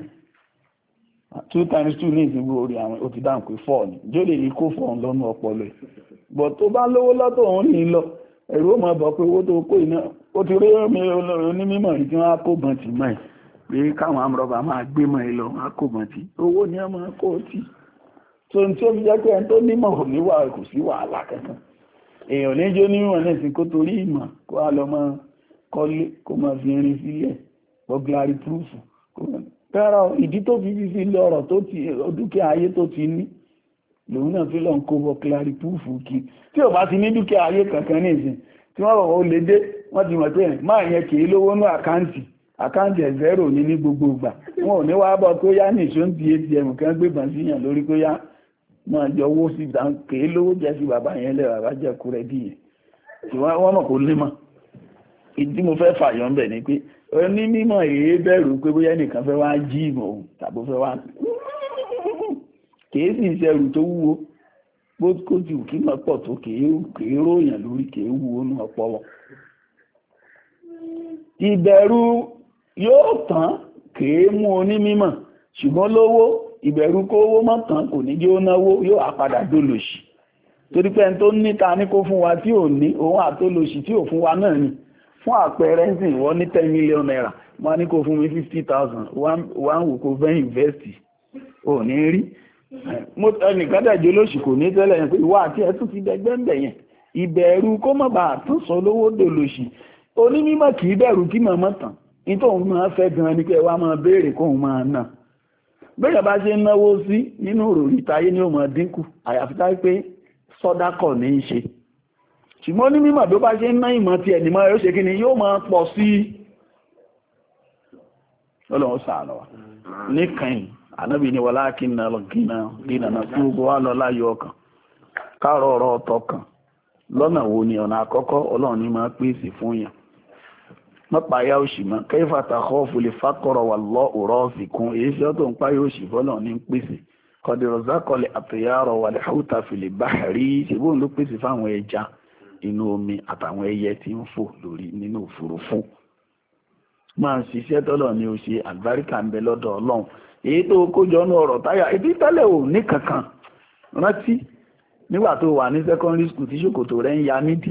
Speaker 1: two times two ní ìsinmi orí àwọn ó ti dáhùn pé four ni jó lè ní kó fọ́n lọ́nà ọpọlọ ẹ̀ bọ̀ tó bá lówó lọ́tọ̀ òun ní lọ ẹ̀rù ó mọ̀ bọ̀ pé owó tó kó iná ó ti rí onímọ̀ rí tí wọ́n á kó bọ̀n tì mọ́ ẹ̀ pé káwọn amúrọ̀bà máa gbé mọ́ ẹ lọ á kó bọ̀n tì owó ni wọ́n máa kó tì tó ní tí ó fi jẹ́ pé ẹni tó nímọ̀ kò ní wà kò sí wàhálà kankan èèyàn ní jó nímọ̀ náà sí kó torí ìmọ̀ kó á lọ máa kọ́lé kó máa fi irin sílẹ̀ burglary proof rárá ìdí tó fi fi lé ọ̀rọ̀ tó ti dúkìá ayé tó ti ní lòun náà fi lọ ń kó burglary proof kí tí ò bá ti ní dúkìá ayé kankan ní ìsìn tí wọ́n rọ̀ ó lè dé wọ́n ti mọ̀ pé máa yẹn kì í lówó ní àkáǹtì àkáǹtì ẹ̀ zero ní ní gbogbo ìgbà wọn ò ní wá bọ́ tó yá ní ìṣó ń di atm kan gbébọn síyàn lórí kó yá máa jọ owó sí ìdá kì í lówó jẹ́ sí bàbá yẹn lẹ́ bàbá jẹ́ kú rẹ̀ díẹ̀ tí wọ́n mọ̀ kó lé mọ̀ ìdí mo fẹ́ fàyọ̀ ń bẹ̀ ni pé ní mímọ̀ èé bẹ̀rù pé bóyá nìkan fẹ́ wá jí ìmọ̀ òun tàbí fẹ́ wá kìí sì ṣẹrù tó wúwo bó kó jù kí mọ̀ pọ̀ tó kìí ròyàn lórí kìí wúwo nù ọpọlọ ìbẹ̀rù yóò tán kèé mú onímímọ̀ ṣùgbọ́n lówó ìbẹ̀rù kó owó mọ́ tán kò ní jẹ́ ó náwó yóò àpadà dólòṣì torí pé ẹni tó ní ta ní kó fún wa tí ò ní òun àtólòṣì tí ò fún wa náà ni fún àpẹẹrẹ ń sìn ìwọ ní ten million naira wọ́n ní kó fún mi fifty thousand wọ́n wò kó fẹ́ invest ò ní rí ẹnìkan dẹ̀jọ́ lóṣì kò ní tẹ́lẹ̀ yẹn pé ìwọ àti ẹ̀ tún ti dẹgbẹ́ ń bẹ̀ yẹn ìbẹ̀rù kó má bàa tán sọ lówó dòlòṣì onímọ̀ kì í bẹ̀rù kí mọ̀mọ́ tán nítorí máa fẹ́ gan ni pé wá máa béèrè kóun máa ná bẹ́ẹ̀ bá ṣe ń náwó sí nínú òròrí táyé ní ó máa dínkù àyàfi táyé pé sọ́dákọ̀ ní í ṣe ṣùgbọ́n ní mímọ̀ bí ó bá ṣe ń ná ìmọ̀ tí ẹni máa yóò ṣe kí ni yóò máa pọ̀ sí ọlọ́run ṣàánú wa níkànnì ànábì ní wọlá kí n lọ gínà gínà náà tí gbogbo wa lọ láyọ̀ ọkàn káàrọ̀ ọ̀rọ̀ ọ̀tọ̀ kan lọ́nà wo ni ọ̀nà àkọ́kọ́ ọlọ́run ní máa pèsè fún yàn mọ́pàáyá òṣì mọ́ kayfa takhafu lè fákọ̀rọ̀ wà lọ́ òrọ́ ọ̀sìnkún èyí sí ọ́tọ̀ ń páyé òṣì fọ́lọ̀ ní pèsè kọ̀dìrọ̀zákọ̀lẹ̀ àtẹ̀yàrọ̀ wà lè hauta fil bahri ṣègbóhùn ló pèsè fáwọn ẹja inú omi àtàwọn ẹyẹ tí ń fò lórí nínú òfurufú máa ń ṣiṣẹ́ tọ́lọ̀ ní o ṣe àlùbáríkà ń bẹ lọ́dọ̀ ọlọ́run èyí tó kójọ ní ọ̀rọ̀ táyà ibi tẹ́lẹ̀ ò ní kankan rántí nígbà tó wà ní secondary school tí ṣòkòtò rẹ̀ ń ya nídìí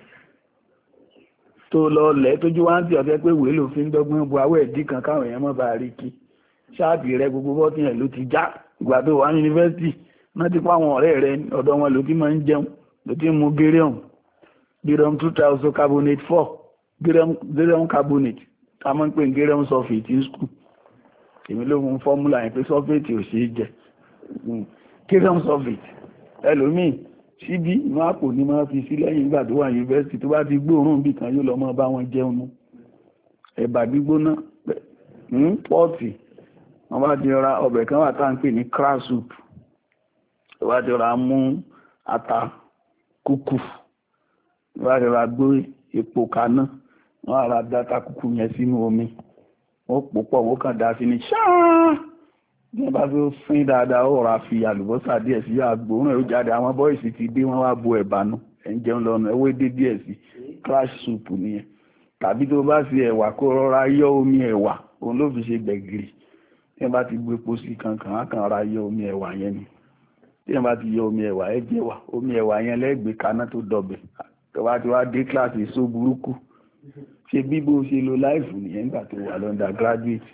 Speaker 1: tó lọ lẹ̀ tójú wá ń tí ọ̀fẹ́ pé wèé ló fi ń dọ́gbọ́n bu awẹ́ ìdí kan káwọn èèyàn mọ́ bá rí kí ṣáàbì rẹ gbogbo bọ́tì yẹn ló ti já ìgbà tó wà ní yunifásitì náà ti pa àwọn ọ̀rẹ́ rẹ ọ̀dọ̀ wọn ló ti máa ń jẹun ló ti mu gerium gerium two thousand carbonate four gerium carbonate ká máa ń pè ní gerium sulfate in school èmi ló mú fọ́múlà yẹn pé sulfate ò ṣeé jẹ gerium sulfate ẹlòmíì síbí inú àpò ní máa fi sí lẹ́yìn ìgbà tó wà yunifásitì tó bá ti gbóòórùn bì kan yóò lọ mọ́ bá wọn jẹun nù ẹ̀bà gbígbóná pọ́ọ̀tì wọ́n bá ti ra ọbẹ̀ kan wà tá à ń pè ní crass soup tó bá ti ra mú ata kúkú tó bá ti ra gbé epo kaná wọ́n á ra dáta kúkú yẹn sínú omi wọ́n pò pọ̀ wọ́n kàn dá sí ní ṣáá ní ọba tó fín dáadáa ó ra fi àlùbọ́sà díẹ̀ sí àgbòrún ẹ̀ ó jáde àwọn bọ́ìsì ti dé wọ́n wá bo ẹ̀bà nù ẹ̀ ń jẹun lọ́nà ẹ̀wọ́ èdè díẹ̀ sí crash soup nìyẹn tàbí tó bá fi ẹ̀wà kó rọra yọ omi ẹ̀wà òun ló fi ṣe gbẹ̀gìrì tí wọ́n bá ti gbé epo sí kankan á kàn ra yọ omi ẹ̀wà yẹn ni tí wọ́n bá ti yọ omi ẹ̀wà ẹ jẹ́ wà omi ẹ̀wà yẹn lẹ́gbẹ̀ẹ́ kaná tó dọ̀bẹ̀ tó bá ti wá dé kíláàsì èso burúkú ṣe bí bó ṣe lo láìfù nìyẹn nígbà tó wà lọ́ndà graduate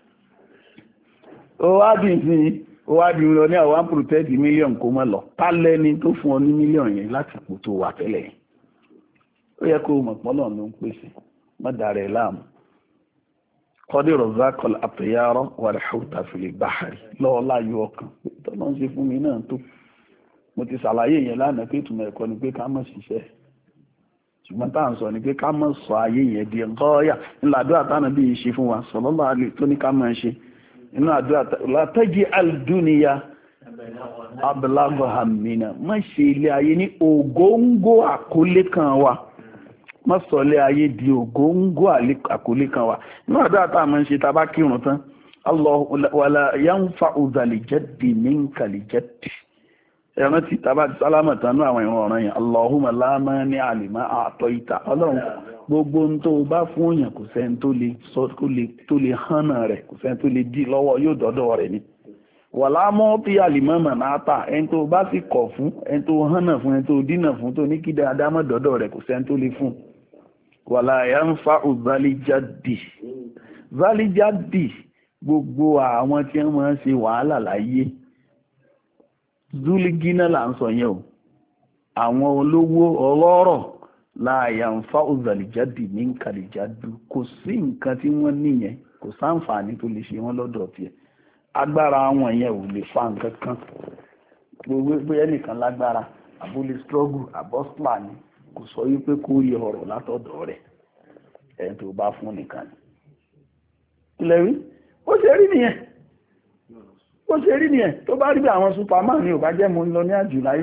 Speaker 1: ó wá bí sí ó wá bí lọ ní àwọn protect million kó mọ́ lọ tá lẹ́ni tó fún ọ ní mílíọ̀n yẹn láti pò tó wà tẹ́lẹ̀ yẹn ó yẹ kó mọ̀ pọ́nlọ̀ ló ń pèsè má dàrẹ̀ láàmú kọ́dé rọ̀zákọ̀l àtẹ̀yàrọ̀ wà lè hùtà fìlè báhàrí lọ́wọ́ láyé ọkàn tọ́lọ́ ń ṣe fún mi náà tó mo ti ṣàlàyé yẹn lánàá pé ìtumọ̀ ẹ̀kọ́ ni pé ká mọ̀ ṣiṣẹ́ ṣùgbọ́n tá à ń sọ ni pé ká mọ̀ sọ ayé yẹn di gọ́ọ̀yà ńláàdúrà táwọn bí ṣe fún wa sallallahu alaihi tó ní ká mọ̀ ṣe inú àdúrà látẹ́jì aldúnìyà abúlágọ́hàmìnà má ṣe ilé ayé ní ògóńgó àkólé kan wa má sọ ilé ayé di ògóńgó àkólé kan wa inú àdúrà tá a máa ń ṣe tá a bá kírun tán Allah wàlá yanfa'u dhal jaddi minka li jaddi ẹ̀rọ tí tàbá ti sálámà tánú àwọn ìran ọ̀ràn yẹn Allahumma la mani'a lima a'tayta ọlọ́run gbogbo ń tó bá fún èèyàn kò sẹ́ni tó lè sọ tó lè hànà rẹ̀ kò sẹ́ni tó lè dí lọ́wọ́ yóò dọ́dọ̀ rẹ̀ ni wala mu'tiya liman mana'ta ẹni tó bá sì kọ̀ fún ẹni tó hànà fún ẹni tó dínà fún tó ní kí dáadáa mọ́ dọ́dọ̀ rẹ̀ kò sẹ́ni tó lè fún wala yanfa'u dhal jaddi dhal jaddi gbogbo àwọn tí wọ́n máa ń ṣe wàhálà láyé zuligina là ń sọ yẹn o àwọn olówó ọlọ́rọ̀ láàyà ń fa òzàlìjáde ní nkàlìjádù kò sí nǹkan tí wọ́n níyẹn kò sáǹfààní tó lè ṣe wọ́n lọ́dọ̀ tiẹ̀ agbára wọn yẹn ò lè fa nǹkan kan gbogbo pé ẹnìkan lágbára abúlé struggle abọ́sílà ni kò sọ wípé kó rí ọ̀rọ̀ látọ̀dọ̀ rẹ̀ ẹni tó bá fún nìkan ni. ilẹ̀ rí ó ṣe rí nìyẹn ó ṣe rí nìyẹn tó bá rí bí àwọn superman ni ò bá jẹ́ mo ń lọ ní àjù láyé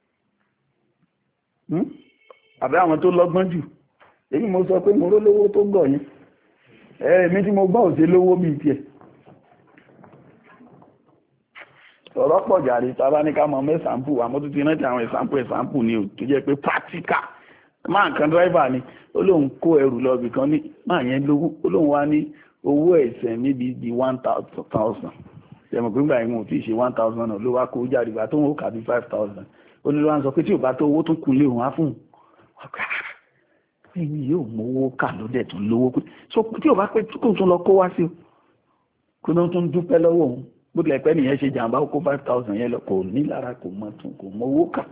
Speaker 1: àbẹ́ àwọn tó lọ́gbọ́n jù èyí mo sọ pé mo ró lówó tó gọ̀ yẹn ẹ̀ẹ́mí tí mo gbọ́ ò ṣe lówó bíi tiẹ̀ ọ̀rọ̀ pọ̀ jàre tàbá ní ká mọ mẹ́sàmpù àmọ́ tó ti rántí àwọn ẹ̀sàmpù ẹ̀sàmpù ni ò tó jẹ́ pé practical máa kan dráìvà ni ó lóun kó ẹrù lọ ibì kan ní máa yẹn lówó ó lóun wá ní owó ẹ̀sẹ̀ níbi di one thousand ṣẹ̀mọ̀ pé nígbà yẹn wọn ò tí ì ṣe one thousand náà ló wá kó jáde ìgbà tó ń kà bí five thousand ó ní ló wá ń sọ pé tí ò bá tó owó tó kù lé òun á fún un ẹni yóò mówó kà ló dẹ̀ tún lówó pé so tí ò bá pé kó tún lọ kó wá sí o kó ló tún dúpẹ́ lọ́wọ́ òun bó tilẹ̀ pẹ́ nìyẹn ṣe jàǹbá ó kó five thousand yẹn lọ kò ní lára kò mọ tún kò mówó kà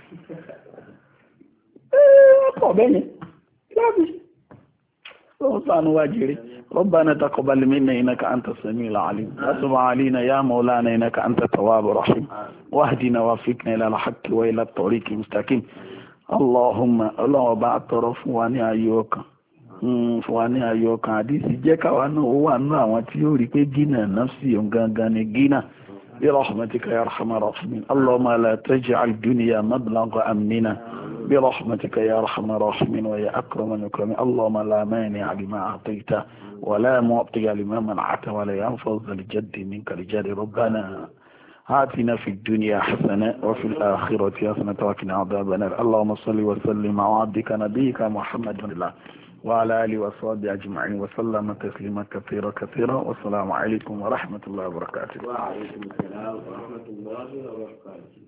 Speaker 1: ọkọ̀ bẹ́yẹn lábí ó sànú wá jèrè ربنا تقبل منا إنك أنت السميع العليم وتب علينا يا مولانا إنك أنت التواب الرحيم واهدنا وفقنا إلى الحق وإلى الطريق المستقيم اللهم اللهم بعد طرف واني أيوك فواني أيوك حديث جاك وأنه هو أنه وانتي يوريك جينا نفسي ينغانغاني جينا برحمتك يا أرحم الراحمين اللهم لا تجعل الدنيا مبلغ أمننا برحمتك يا أرحم الراحمين ويا أكرم الأكرمين اللهم لا مانع لما أعطيت ولا معطي لما منعت ولا ينفذ الجد منك الجد ربنا آتنا في الدنيا حسنة وفي الآخرة حسنة وقنا عذاب النار اللهم صل وسلم على عبدك نبيك محمد الله وعلى آله وصحبه أجمعين وسلم تسليما كثيرا كثيرا والسلام عليكم ورحمة الله وبركاته.
Speaker 4: وعليكم السلام ورحمة الله وبركاته.